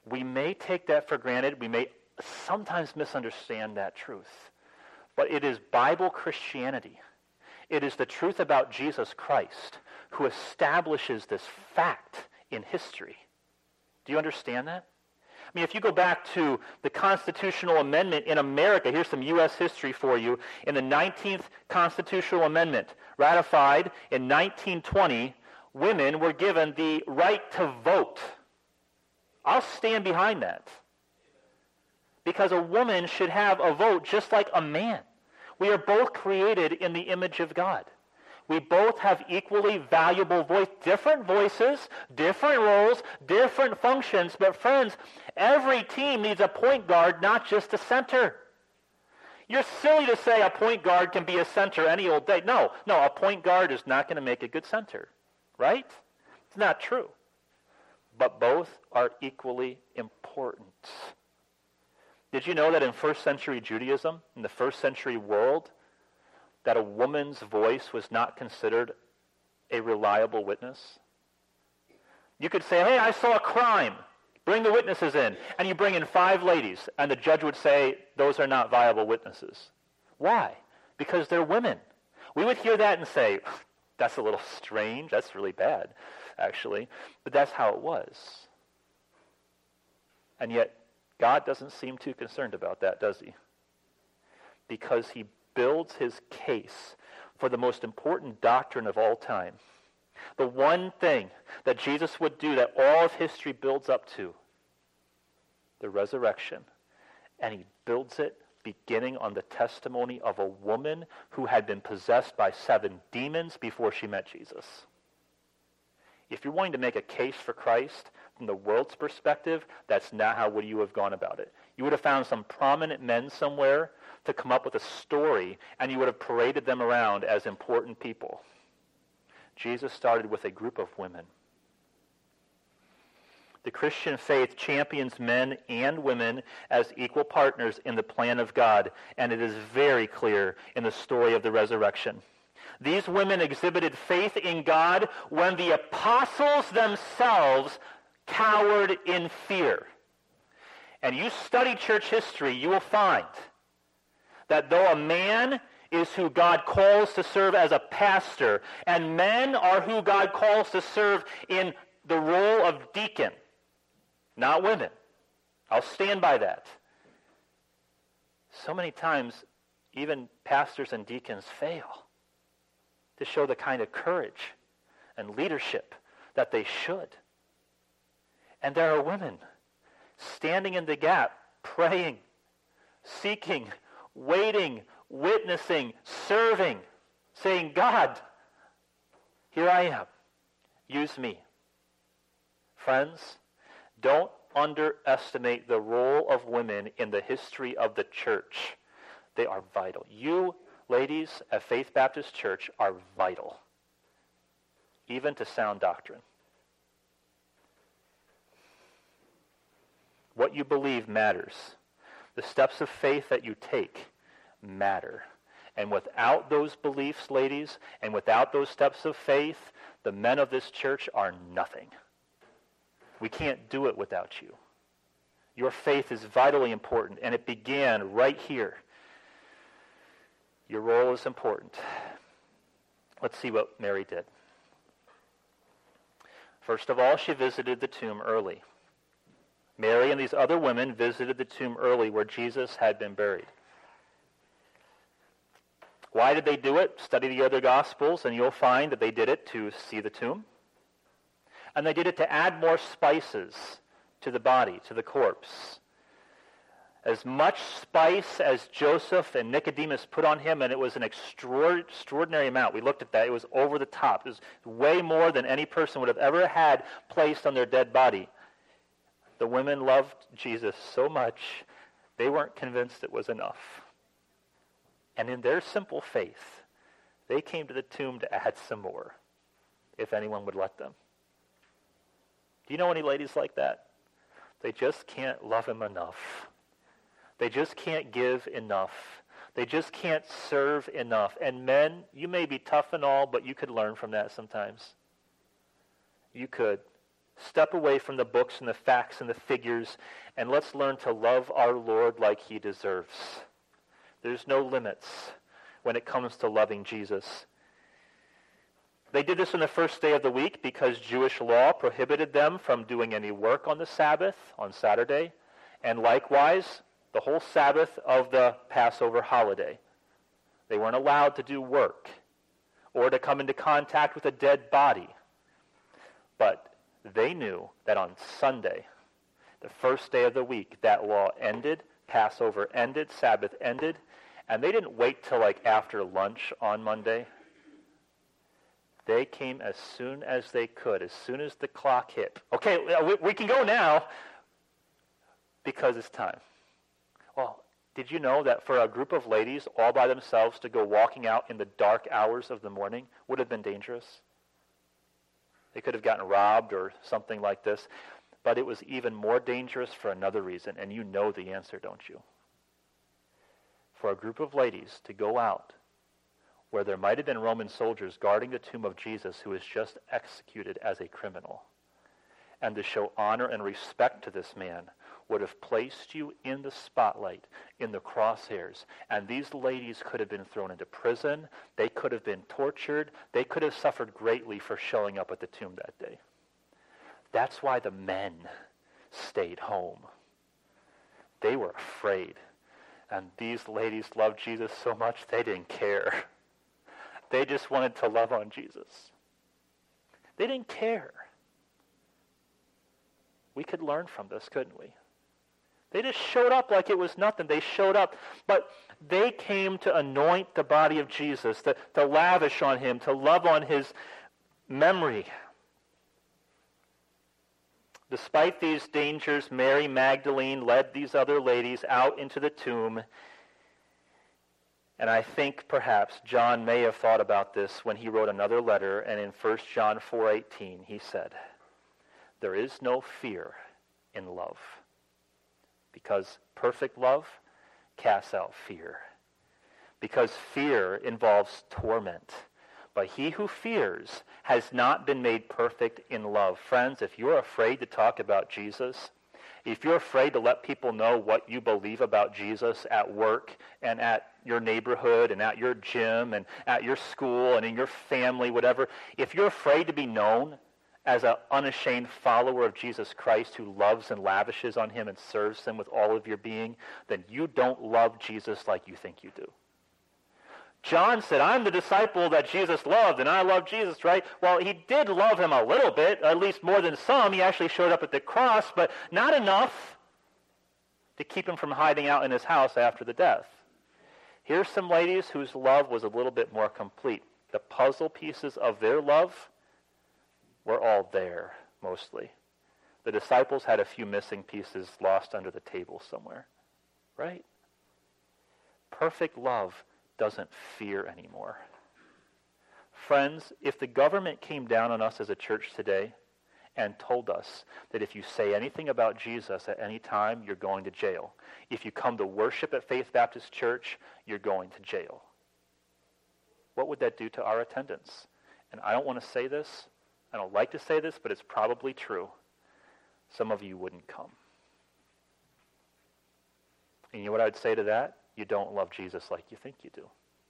We may take that for granted. We may sometimes misunderstand that truth. But it is Bible Christianity. It is the truth about Jesus Christ who establishes this fact in history. Do you understand that? I mean, if you go back to the constitutional amendment in America, here's some U S history for you. In the nineteenth constitutional amendment, ratified in nineteen twenty, women were given the right to vote. I'll stand behind that. Because a woman should have a vote just like a man. We are both created in the image of God. We both have equally valuable voice, different voices, different roles, different functions. But friends, every team needs a point guard, not just a center. You're silly to say a point guard can be a center any old day. No, no, a point guard is not going to make a good center, right? It's not true. But both are equally important. Did you know that in first century Judaism, in the first century world, that a woman's voice was not considered a reliable witness? You could say, hey, I saw a crime. Bring the witnesses in. And you bring in five ladies, and the judge would say, those are not viable witnesses. Why? Because they're women. We would hear that and say, that's a little strange. That's really bad, actually. But that's how it was. And yet, God doesn't seem too concerned about that, does he? Because he builds his case for the most important doctrine of all time. The one thing that Jesus would do that all of history builds up to, the resurrection. And he builds it beginning on the testimony of a woman who had been possessed by seven demons before she met Jesus. If you're wanting to make a case for Christ from the world's perspective, that's not how would you have gone about it. You would have found some prominent men somewhere to come up with a story, and you would have paraded them around as important people. Jesus started with a group of women. The Christian faith champions men and women as equal partners in the plan of God, and it is very clear in the story of the resurrection. These women exhibited faith in God when the apostles themselves cowered in fear. And you study church history, you will find that though a man is who God calls to serve as a pastor, and men are who God calls to serve in the role of deacon, not women. I'll stand by that. So many times, even pastors and deacons fail to show the kind of courage and leadership that they should. And there are women standing in the gap, praying, seeking, waiting, witnessing, serving, saying, God, here I am. Use me. Friends, don't underestimate the role of women in the history of the church. They are vital. You, ladies at Faith Baptist Church, are vital, even to sound doctrine. What you believe matters. The steps of faith that you take matter. And without those beliefs, ladies, and without those steps of faith, the men of this church are nothing. We can't do it without you. Your faith is vitally important, and it began right here. Your role is important. Let's see what Mary did. First of all, she visited the tomb early. Mary and these other women visited the tomb early where Jesus had been buried. Why did they do it? Study the other Gospels, and you'll find that they did it to see the tomb. And they did it to add more spices to the body, to the corpse. As much spice as Joseph and Nicodemus put on him, and it was an extraordinary amount. We looked at that. It was over the top. It was way more than any person would have ever had placed on their dead body. The women loved Jesus so much, they weren't convinced it was enough. And in their simple faith, they came to the tomb to add some more, if anyone would let them. Do you know any ladies like that? They just can't love him enough. They just can't give enough. They just can't serve enough. And men, you may be tough and all, but you could learn from that sometimes. You could. Step away from the books and the facts and the figures, and let's learn to love our Lord like he deserves. There's no limits when it comes to loving Jesus. They did this on the first day of the week because Jewish law prohibited them from doing any work on the Sabbath, on Saturday, and likewise, the whole Sabbath of the Passover holiday. They weren't allowed to do work or to come into contact with a dead body. But they knew that on Sunday, the first day of the week, that law ended, Passover ended, Sabbath ended, and they didn't wait till like after lunch on Monday. They came as soon as they could, as soon as the clock hit. Okay, we, we can go now because it's time. Well, did you know that for a group of ladies all by themselves to go walking out in the dark hours of the morning would have been dangerous? They could have gotten robbed or something like this. But it was even more dangerous for another reason, and you know the answer, don't you? For a group of ladies to go out where there might have been Roman soldiers guarding the tomb of Jesus who was just executed as a criminal, and to show honor and respect to this man would have placed you in the spotlight, in the crosshairs. And these ladies could have been thrown into prison. They could have been tortured. They could have suffered greatly for showing up at the tomb that day. That's why the men stayed home. They were afraid. And these ladies loved Jesus so much they didn't care. They just wanted to love on Jesus. They didn't care. We could learn from this, couldn't we? They just showed up like it was nothing. They showed up. But they came to anoint the body of Jesus, to, to lavish on him, to love on his memory. Despite these dangers, Mary Magdalene led these other ladies out into the tomb. And I think perhaps John may have thought about this when he wrote another letter, and in First John four eighteen he said, "There is no fear in love, because perfect love casts out fear. Because fear involves torment. But he who fears has not been made perfect in love." Friends, if you're afraid to talk about Jesus, if you're afraid to let people know what you believe about Jesus at work and at your neighborhood and at your gym and at your school and in your family, whatever, if you're afraid to be known as an unashamed follower of Jesus Christ who loves and lavishes on him and serves him with all of your being, then you don't love Jesus like you think you do. John said, I'm the disciple that Jesus loved, and I love Jesus, right? Well, he did love him a little bit, at least more than some. He actually showed up at the cross, but not enough to keep him from hiding out in his house after the death. Here's some ladies whose love was a little bit more complete. The puzzle pieces of their love were all there, mostly. The disciples had a few missing pieces lost under the table somewhere, right? Perfect love doesn't fear anymore. Friends, if the government came down on us as a church today and told us that if you say anything about Jesus at any time, you're going to jail. If you come to worship at Faith Baptist Church, you're going to jail. What would that do to our attendance? And I don't want to say this. I don't like to say this, but it's probably true. Some of you wouldn't come. And you know what I'd say to that? You don't love Jesus like you think you do.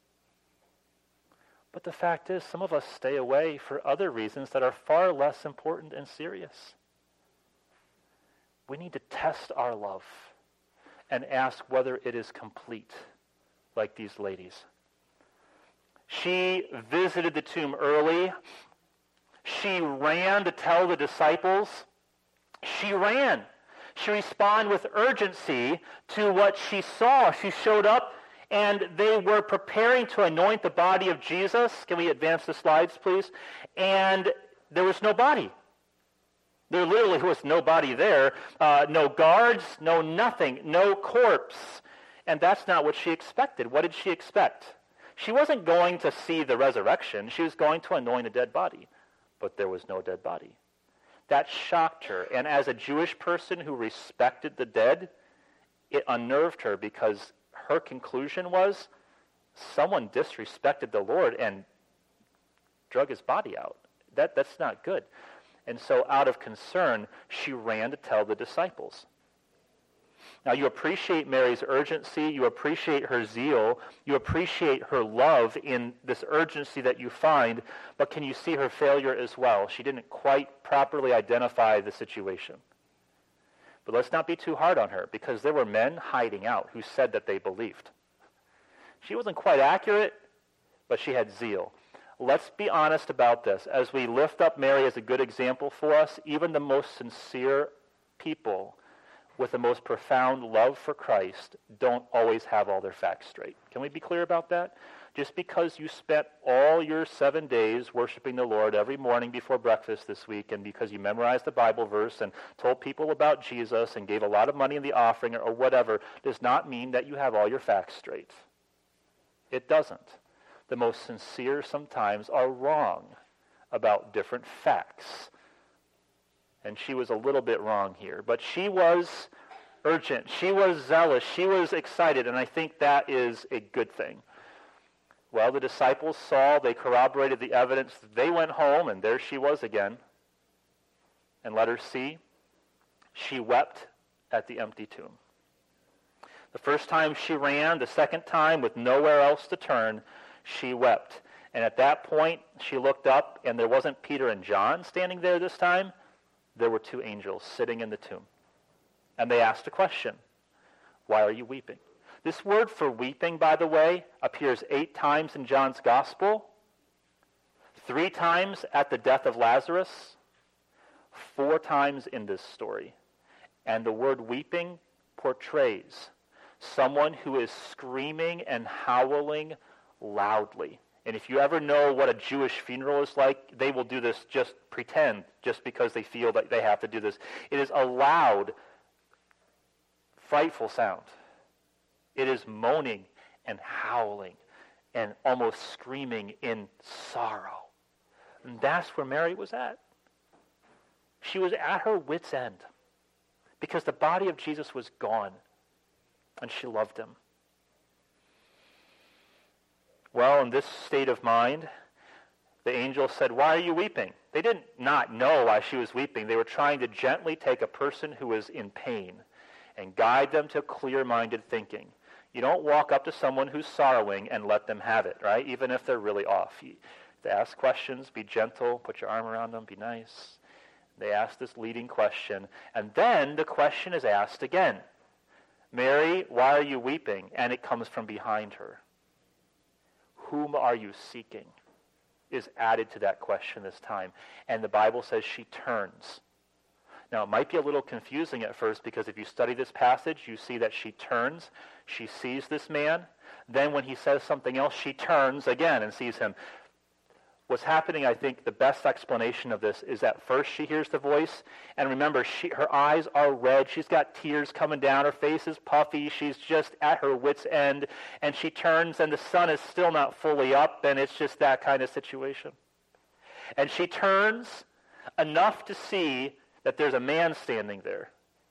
But the fact is, some of us stay away for other reasons that are far less important and serious. We need to test our love and ask whether it is complete, like these ladies. She visited the tomb early. She ran to tell the disciples. She ran. She responded with urgency to what she saw. She showed up, and they were preparing to anoint the body of Jesus. Can we advance the slides, please? And there was no body. There literally was no body there. Uh, no guards, no nothing, no corpse. And that's not what she expected. What did she expect? She wasn't going to see the resurrection. She was going to anoint a dead body. But there was no dead body. That shocked her. And as a Jewish person who respected the dead, it unnerved her because her conclusion was someone disrespected the Lord and drug his body out. That, that's not good. And so out of concern, she ran to tell the disciples. Now, you appreciate Mary's urgency, you appreciate her zeal, you appreciate her love in this urgency that you find, but can you see her failure as well? She didn't quite properly identify the situation. But let's not be too hard on her, because there were men hiding out who said that they believed. She wasn't quite accurate, but she had zeal. Let's be honest about this. As we lift up Mary as a good example for us, even the most sincere people with the most profound love for Christ don't always have all their facts straight. Can we be clear about that? Just because you spent all your seven days worshiping the Lord every morning before breakfast this week, and because you memorized the Bible verse and told people about Jesus and gave a lot of money in the offering or whatever, does not mean that you have all your facts straight. It doesn't. The most sincere sometimes are wrong about different facts. And she was a little bit wrong here. But she was urgent. She was zealous. She was excited. And I think that is a good thing. Well, the disciples saw. They corroborated the evidence. They went home, and there she was again. And let her see. She wept at the empty tomb. The first time she ran. The second time, with nowhere else to turn, she wept. And at that point, she looked up, and there wasn't Peter and John standing there this time. There were two angels sitting in the tomb. And they asked a question. Why are you weeping? This word for weeping, by the way, appears eight times in John's gospel, three times at the death of Lazarus, four times in this story. And the word weeping portrays someone who is screaming and howling loudly. And if you ever know what a Jewish funeral is like, they will do this, just pretend, just because they feel that they have to do this. It is a loud, frightful sound. It is moaning and howling and almost screaming in sorrow. And that's where Mary was at. She was at her wit's end because the body of Jesus was gone, and she loved him. Well, in this state of mind, the angel said, why are you weeping? They didn't not know why she was weeping. They were trying to gently take a person who was in pain and guide them to clear-minded thinking. You don't walk up to someone who's sorrowing and let them have it, right? Even if they're really off. You, they ask questions, be gentle, put your arm around them, be nice. They ask this leading question, and then the question is asked again. Mary, why are you weeping? And it comes from behind her. Whom are you seeking? Is added to that question this time. And the Bible says she turns. Now, it might be a little confusing at first because if you study this passage, you see that she turns. She sees this man. Then when he says something else, she turns again and sees him. What's happening, I think, the best explanation of this is that first she hears the voice. And remember, she, her eyes are red. She's got tears coming down. Her face is puffy. She's just at her wit's end. And she turns, and the sun is still not fully up, and it's just that kind of situation. And she turns enough to see that there's a man standing there.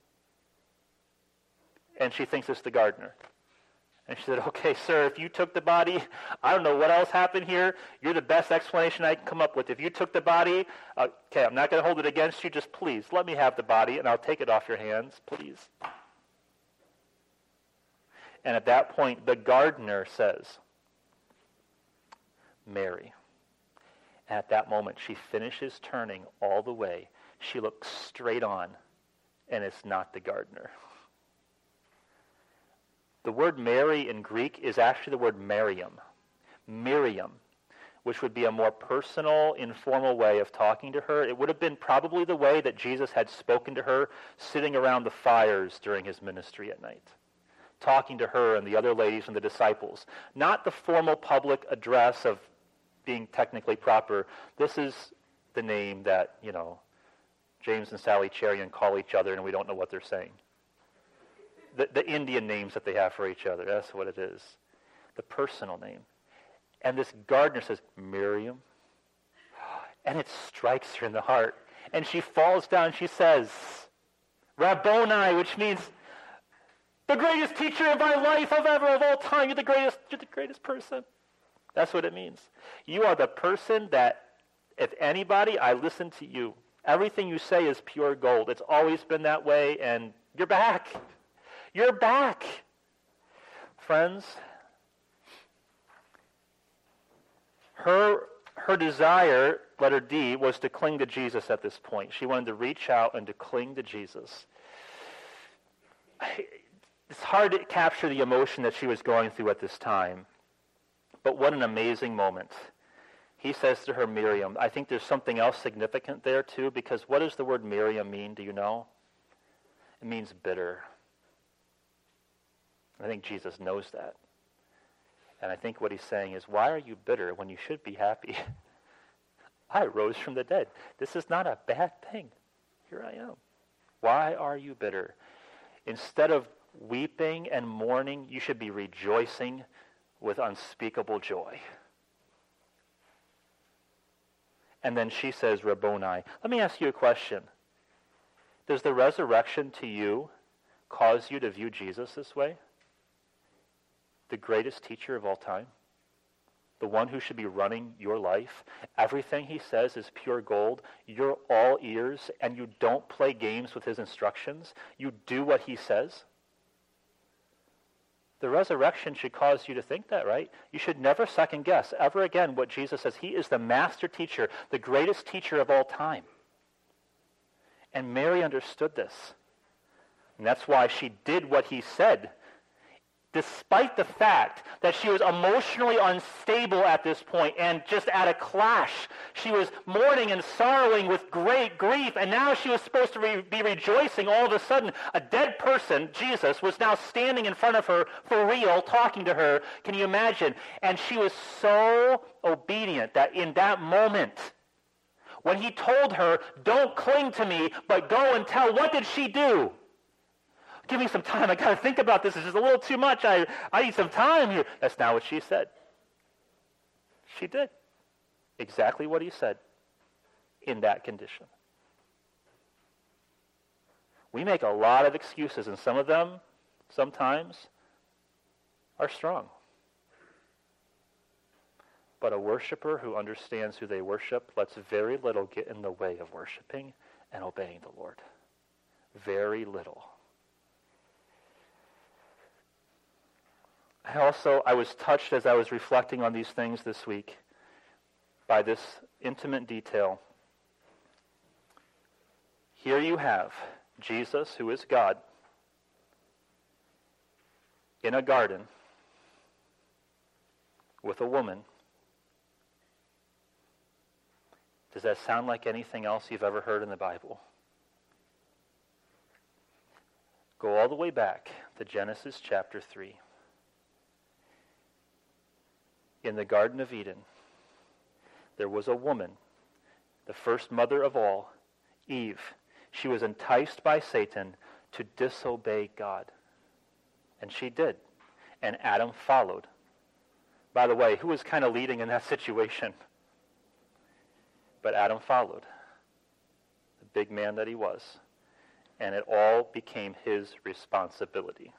And she thinks it's the gardener. And she said, okay, sir, if you took the body, I don't know what else happened here. You're the best explanation I can come up with. If you took the body, uh, okay, I'm not going to hold it against you. Just please, let me have the body, and I'll take it off your hands, please. And at that point, the gardener says, Mary. And at that moment, she finishes turning all the way. She looks straight on, and it's not the gardener. The word Mary in Greek is actually the word Miriam. Miriam, which would be a more personal, informal way of talking to her. It would have been probably the way that Jesus had spoken to her sitting around the fires during his ministry at night, talking to her and the other ladies and the disciples. Not the formal public address of being technically proper. This is the name that, you know, James and Sally Cherian call each other and we don't know what they're saying. The, the Indian names that they have for each other. That's what it is. The personal name. And this gardener says, Miriam. And it strikes her in the heart. And she falls down. She says, Rabboni, which means the greatest teacher of my life of ever, of all time. You're the greatest, you're the greatest person. That's what it means. You are the person that, if anybody, I listen to you. Everything you say is pure gold. It's always been that way, and you're back. You're back. Friends, her, her desire, letter D, was to cling to Jesus at this point. She wanted to reach out and to cling to Jesus. It's hard to capture the emotion that she was going through at this time, but what an amazing moment. He says to her, Miriam. I think there's something else significant there too, because what does the word Miriam mean? Do you know? It means bitter. I think Jesus knows that. And I think what he's saying is, why are you bitter when you should be happy? I rose from the dead. This is not a bad thing. Here I am. Why are you bitter? Instead of weeping and mourning, you should be rejoicing with unspeakable joy. And then she says, Rabboni. Let me ask you a question. Does the resurrection to you cause you to view Jesus this way? The greatest teacher of all time? The one who should be running your life? Everything he says is pure gold. You're all ears, and you don't play games with his instructions. You do what he says. The resurrection should cause you to think that, right? You should never second guess ever again what Jesus says. He is the master teacher, the greatest teacher of all time. And Mary understood this. And that's why she did what he said, despite the fact that she was emotionally unstable at this point and just at a clash. She was mourning and sorrowing with great grief, and now she was supposed to re- be rejoicing. All of a sudden, a dead person, Jesus, was now standing in front of her for real, talking to her. Can you imagine? And she was so obedient that in that moment, when he told her, don't cling to me, but go and tell, what did she do? Give me some time. I got to think about this. It's just a little too much. I, I need some time here. That's not what she said. She did exactly what he said in that condition. We make a lot of excuses, and some of them, sometimes, are strong. But a worshiper who understands who they worship lets very little get in the way of worshiping and obeying the Lord. Very little. I also, I was touched as I was reflecting on these things this week by this intimate detail. Here you have Jesus, who is God, in a garden with a woman. Does that sound like anything else you've ever heard in the Bible? Go all the way back to Genesis chapter three. In the Garden of Eden, there was a woman, the first mother of all, Eve. She was enticed by Satan to disobey God. And she did. And Adam followed. By the way, who was kind of leading in that situation? But Adam followed, the big man that he was. And it all became his responsibility.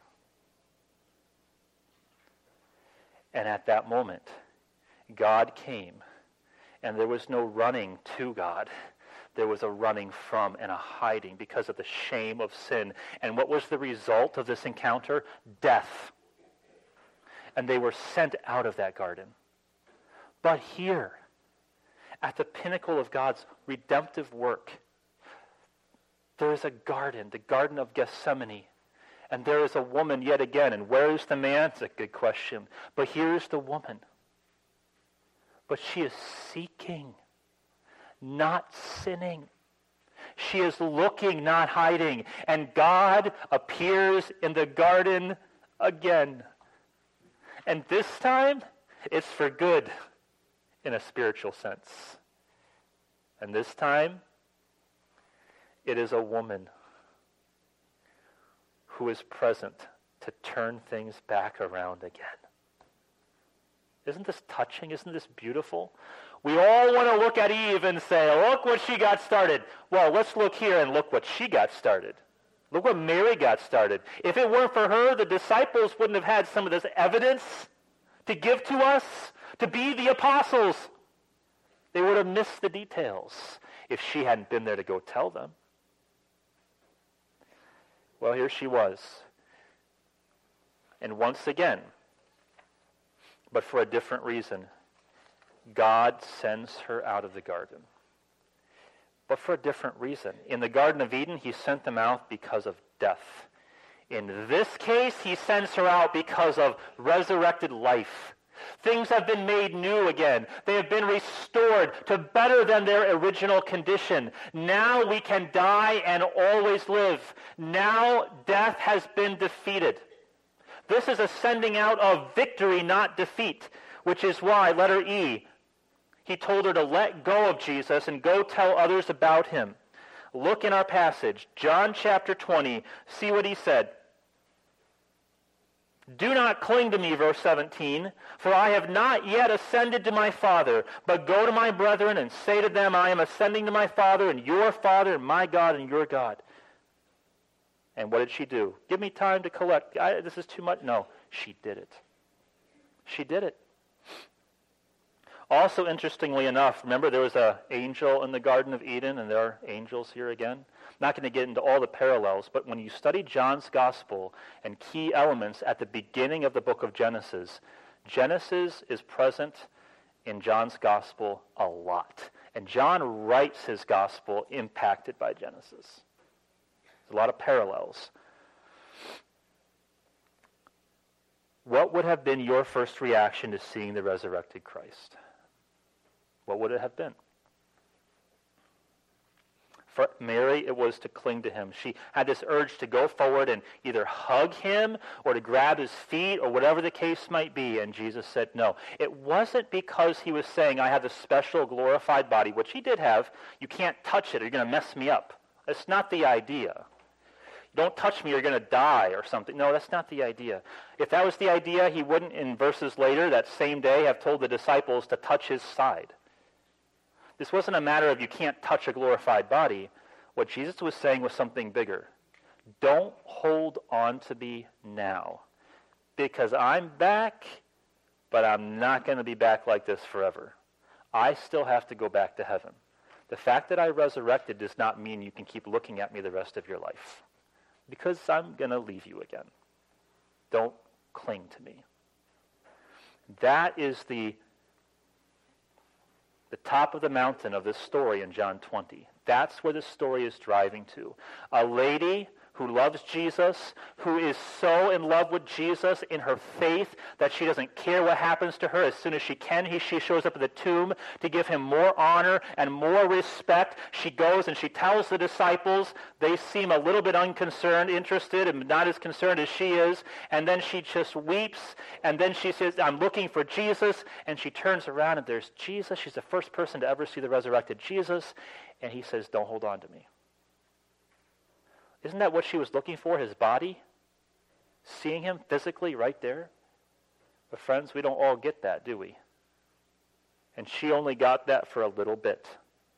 And at that moment, God came, and there was no running to God. There was a running from and a hiding because of the shame of sin. And what was the result of this encounter? Death. And they were sent out of that garden. But here, at the pinnacle of God's redemptive work, there is a garden, the Garden of Gethsemane. And there is a woman yet again. And where is the man? It's a good question. But here's the woman. But she is seeking, not sinning. She is looking, not hiding. And God appears in the garden again. And this time, it's for good in a spiritual sense. And this time, it is a woman who is present to turn things back around again. Isn't this touching? Isn't this beautiful? We all want to look at Eve and say, look what she got started. Well, let's look here and look what she got started. Look what Mary got started. If it weren't for her, the disciples wouldn't have had some of this evidence to give to us, to be the apostles. They would have missed the details. if she hadn't been there to go tell them. Well, here she was. And once again, but for a different reason, God sends her out of the garden. But for a different reason. In the Garden of Eden, he sent them out because of death. In this case, he sends her out because of resurrected life. Things have been made new again. They have been restored to better than their original condition. Now we can die and always live. Now death has been defeated. This is a sending out of victory, not defeat, which is why, letter E, he told her to let go of Jesus and go tell others about him. Look in our passage, John chapter twenty. See what he said. Do not cling to me, verse seventeen, for I have not yet ascended to my Father, but go to my brethren and say to them, I am ascending to my Father and your Father, and my God and your God. And what did she do? Give me time to collect. I, this is too much. No, she did it. She did it. Also, interestingly enough, remember there was an angel in the Garden of Eden, and there are angels here again. I'm not going to get into all the parallels, but when you study John's Gospel and key elements at the beginning of the book of Genesis, Genesis is present in John's Gospel a lot. And John writes his Gospel impacted by Genesis. There's a lot of parallels. What would have been your first reaction to seeing the resurrected Christ? What would it have been? For Mary, it was to cling to him. She had this urge to go forward and either hug him or to grab his feet or whatever the case might be. And Jesus said no. It wasn't because he was saying, I have a special glorified body, which he did have. You can't touch it or you're going to mess me up. That's not the idea. Don't touch me, you're going to die or something. No, that's not the idea. If that was the idea, he wouldn't, in verses later, that same day, have told the disciples to touch his side. This wasn't a matter of you can't touch a glorified body. What Jesus was saying was something bigger. Don't hold on to me now, because I'm back, but I'm not going to be back like this forever. I still have to go back to heaven. The fact that I resurrected does not mean you can keep looking at me the rest of your life, because I'm going to leave you again. Don't cling to me. That is the, the top of the mountain of this story in John twenty. That's where the story is driving to. A lady who loves Jesus, who is so in love with Jesus in her faith that she doesn't care what happens to her. As soon as she can, he, she shows up at the tomb to give him more honor and more respect. She goes and she tells the disciples. They seem a little bit unconcerned, interested, and not as concerned as she is. And then she just weeps. And then she says, I'm looking for Jesus. And she turns around and there's Jesus. She's the first person to ever see the resurrected Jesus. And he says, don't hold on to me. Isn't that what she was looking for, his body? Seeing him physically right there? But friends, we don't all get that, do we? And she only got that for a little bit.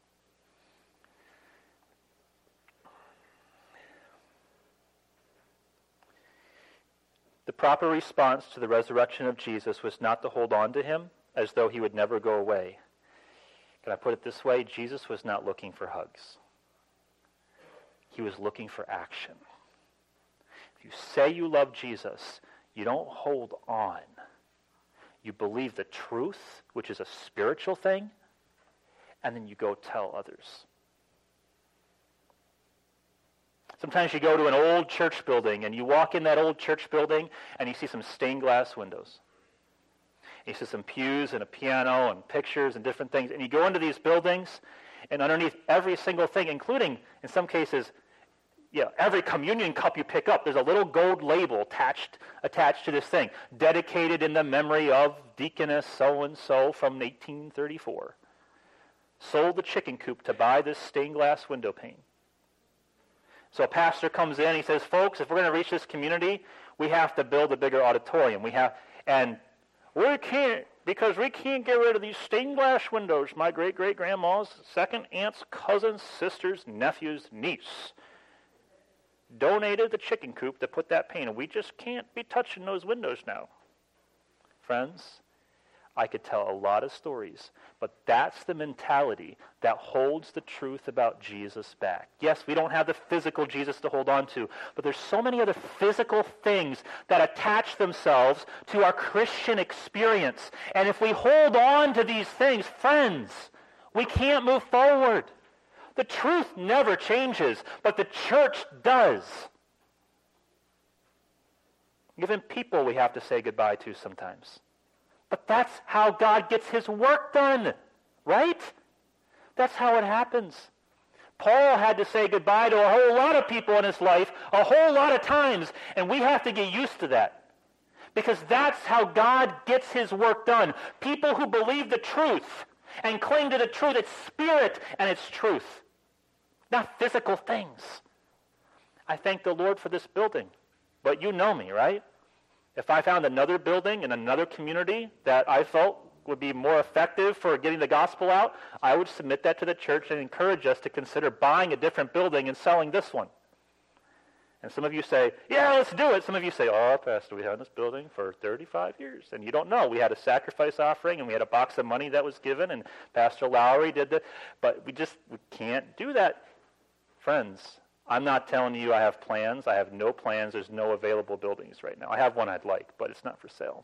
The proper response to the resurrection of Jesus was not to hold on to him as though he would never go away. Can I put it this way? Jesus was not looking for hugs. He was looking for action. If you say you love Jesus, you don't hold on. You believe the truth, which is a spiritual thing, and then you go tell others. Sometimes you go to an old church building, and you walk in that old church building, and you see some stained glass windows. You see some pews and a piano and pictures and different things, and you go into these buildings, and underneath every single thing, including, in some cases, yeah, every communion cup you pick up, there's a little gold label attached attached to this thing, dedicated in the memory of Deaconess so-and-so from eighteen thirty-four. Sold the chicken coop to buy this stained glass window pane. So a pastor comes in, he says, folks, if we're going to reach this community, we have to build a bigger auditorium. We have, and we can't, because we can't get rid of these stained glass windows. My great-great-grandma's second aunt's cousin's sister's nephew's niece donated the chicken coop to put that pane, and we just can't be touching those windows now. Friends, I could tell a lot of stories, but that's the mentality that holds the truth about Jesus back. Yes, we don't have the physical Jesus to hold on to, but there's so many other physical things that attach themselves to our Christian experience. And if we hold on to these things, friends, we can't move forward. The truth never changes, but the church does. Even people we have to say goodbye to sometimes. But that's how God gets his work done, right? That's how it happens. Paul had to say goodbye to a whole lot of people in his life a whole lot of times, and we have to get used to that. Because that's how God gets his work done. People who believe the truth and cling to the truth, its spirit and its truth, not physical things. I thank the Lord for this building, but you know me, right? If I found another building in another community that I felt would be more effective for getting the gospel out, I would submit that to the church and encourage us to consider buying a different building and selling this one. And some of you say, yeah, let's do it. Some of you say, oh, Pastor, we had this building for thirty-five years. And you don't know. We had a sacrifice offering, and we had a box of money that was given, and Pastor Lowry did that. But we just we can't do that. Friends, I'm not telling you I have plans. I have no plans. There's no available buildings right now. I have one I'd like, but it's not for sale.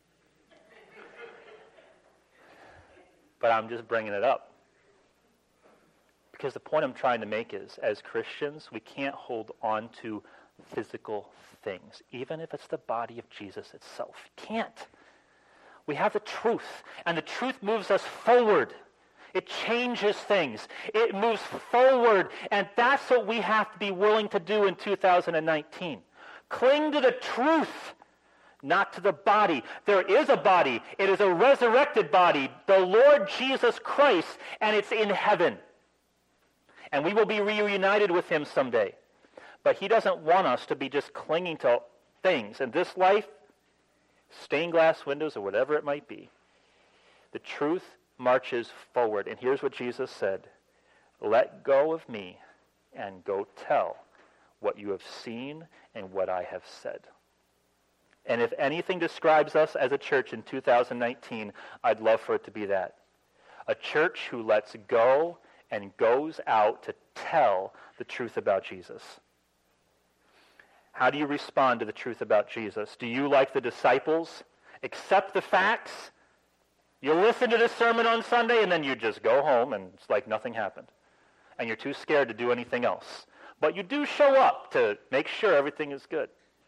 But I'm just bringing it up. Because the point I'm trying to make is, as Christians, we can't hold on to physical things, even if it's the body of Jesus itself. Can't. We have the truth, and the truth moves us forward. It changes things. It moves forward, and that's what we have to be willing to do in two thousand nineteen. Cling to the truth, not to the body. There is a body. It is a resurrected body, the Lord Jesus Christ, and it's in heaven. And we will be reunited with him someday. But he doesn't want us to be just clinging to things. In this life, stained glass windows or whatever it might be, the truth marches forward. And here's what Jesus said: let go of me and go tell what you have seen and what I have said. And if anything describes us as a church in two thousand nineteen, I'd love for it to be that. A church who lets go and goes out to tell the truth about Jesus. How do you respond to the truth about Jesus? Do you, like the disciples, accept the facts? You listen to the sermon on Sunday and then you just go home and it's like nothing happened. And you're too scared to do anything else. But you do show up to make sure everything is good.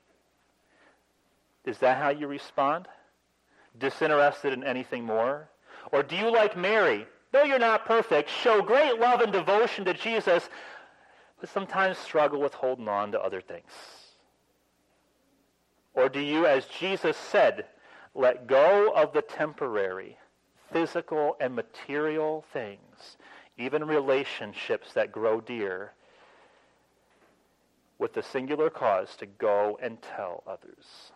Is that how you respond? Disinterested in anything more? Or do you, like Mary, though you're not perfect, show great love and devotion to Jesus, but sometimes struggle with holding on to other things? Or do you, as Jesus said, let go of the temporary, physical and material things, even relationships that grow dear, with the singular cause to go and tell others?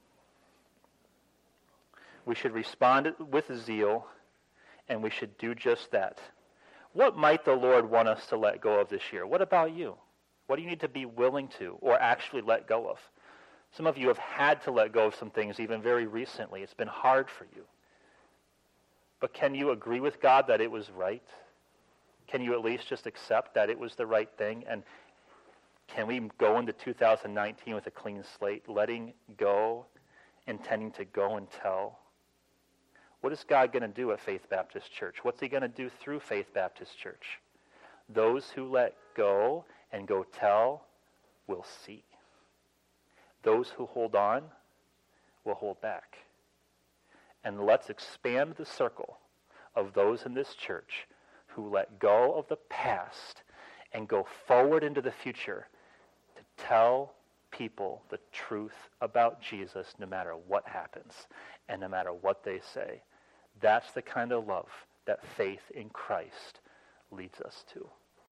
We should respond with zeal, and we should do just that. What might the Lord want us to let go of this year? What about you? What do you need to be willing to or actually let go of? Some of you have had to let go of some things even very recently. It's been hard for you. But can you agree with God that it was right? Can you at least just accept that it was the right thing? And can we go into two thousand nineteen with a clean slate, letting go, intending to go and tell? What is God going to do at Faith Baptist Church? What's he going to do through Faith Baptist Church? Those who let go and go tell will see. Those who hold on will hold back. And let's expand the circle of those in this church who let go of the past and go forward into the future to tell people the truth about Jesus no matter what happens and no matter what they say. That's the kind of love that faith in Christ leads us to.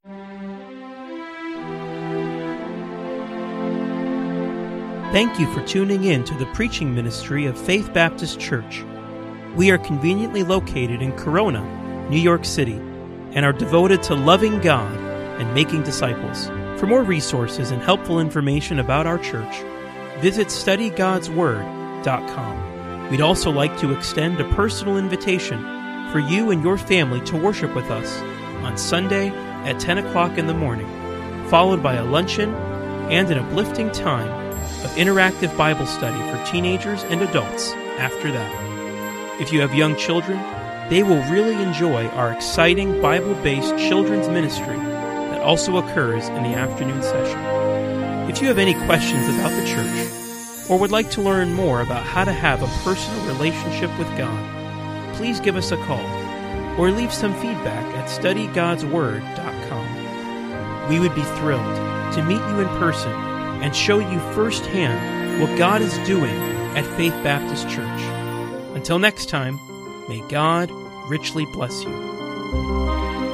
Thank you for tuning in to the preaching ministry of Faith Baptist Church. We are conveniently located in Corona, New York City, and are devoted to loving God and making disciples. For more resources and helpful information about our church, visit study gods word dot com. We'd also like to extend a personal invitation for you and your family to worship with us on Sunday at ten o'clock in the morning, followed by a luncheon and an uplifting time of interactive Bible study for teenagers and adults after that. If you have young children, they will really enjoy our exciting Bible-based children's ministry that also occurs in the afternoon session. If you have any questions about the church, or would like to learn more about how to have a personal relationship with God, please give us a call or leave some feedback at study gods word dot com. We would be thrilled to meet you in person and show you firsthand what God is doing at Faith Baptist Church. Until next time, may God richly bless you.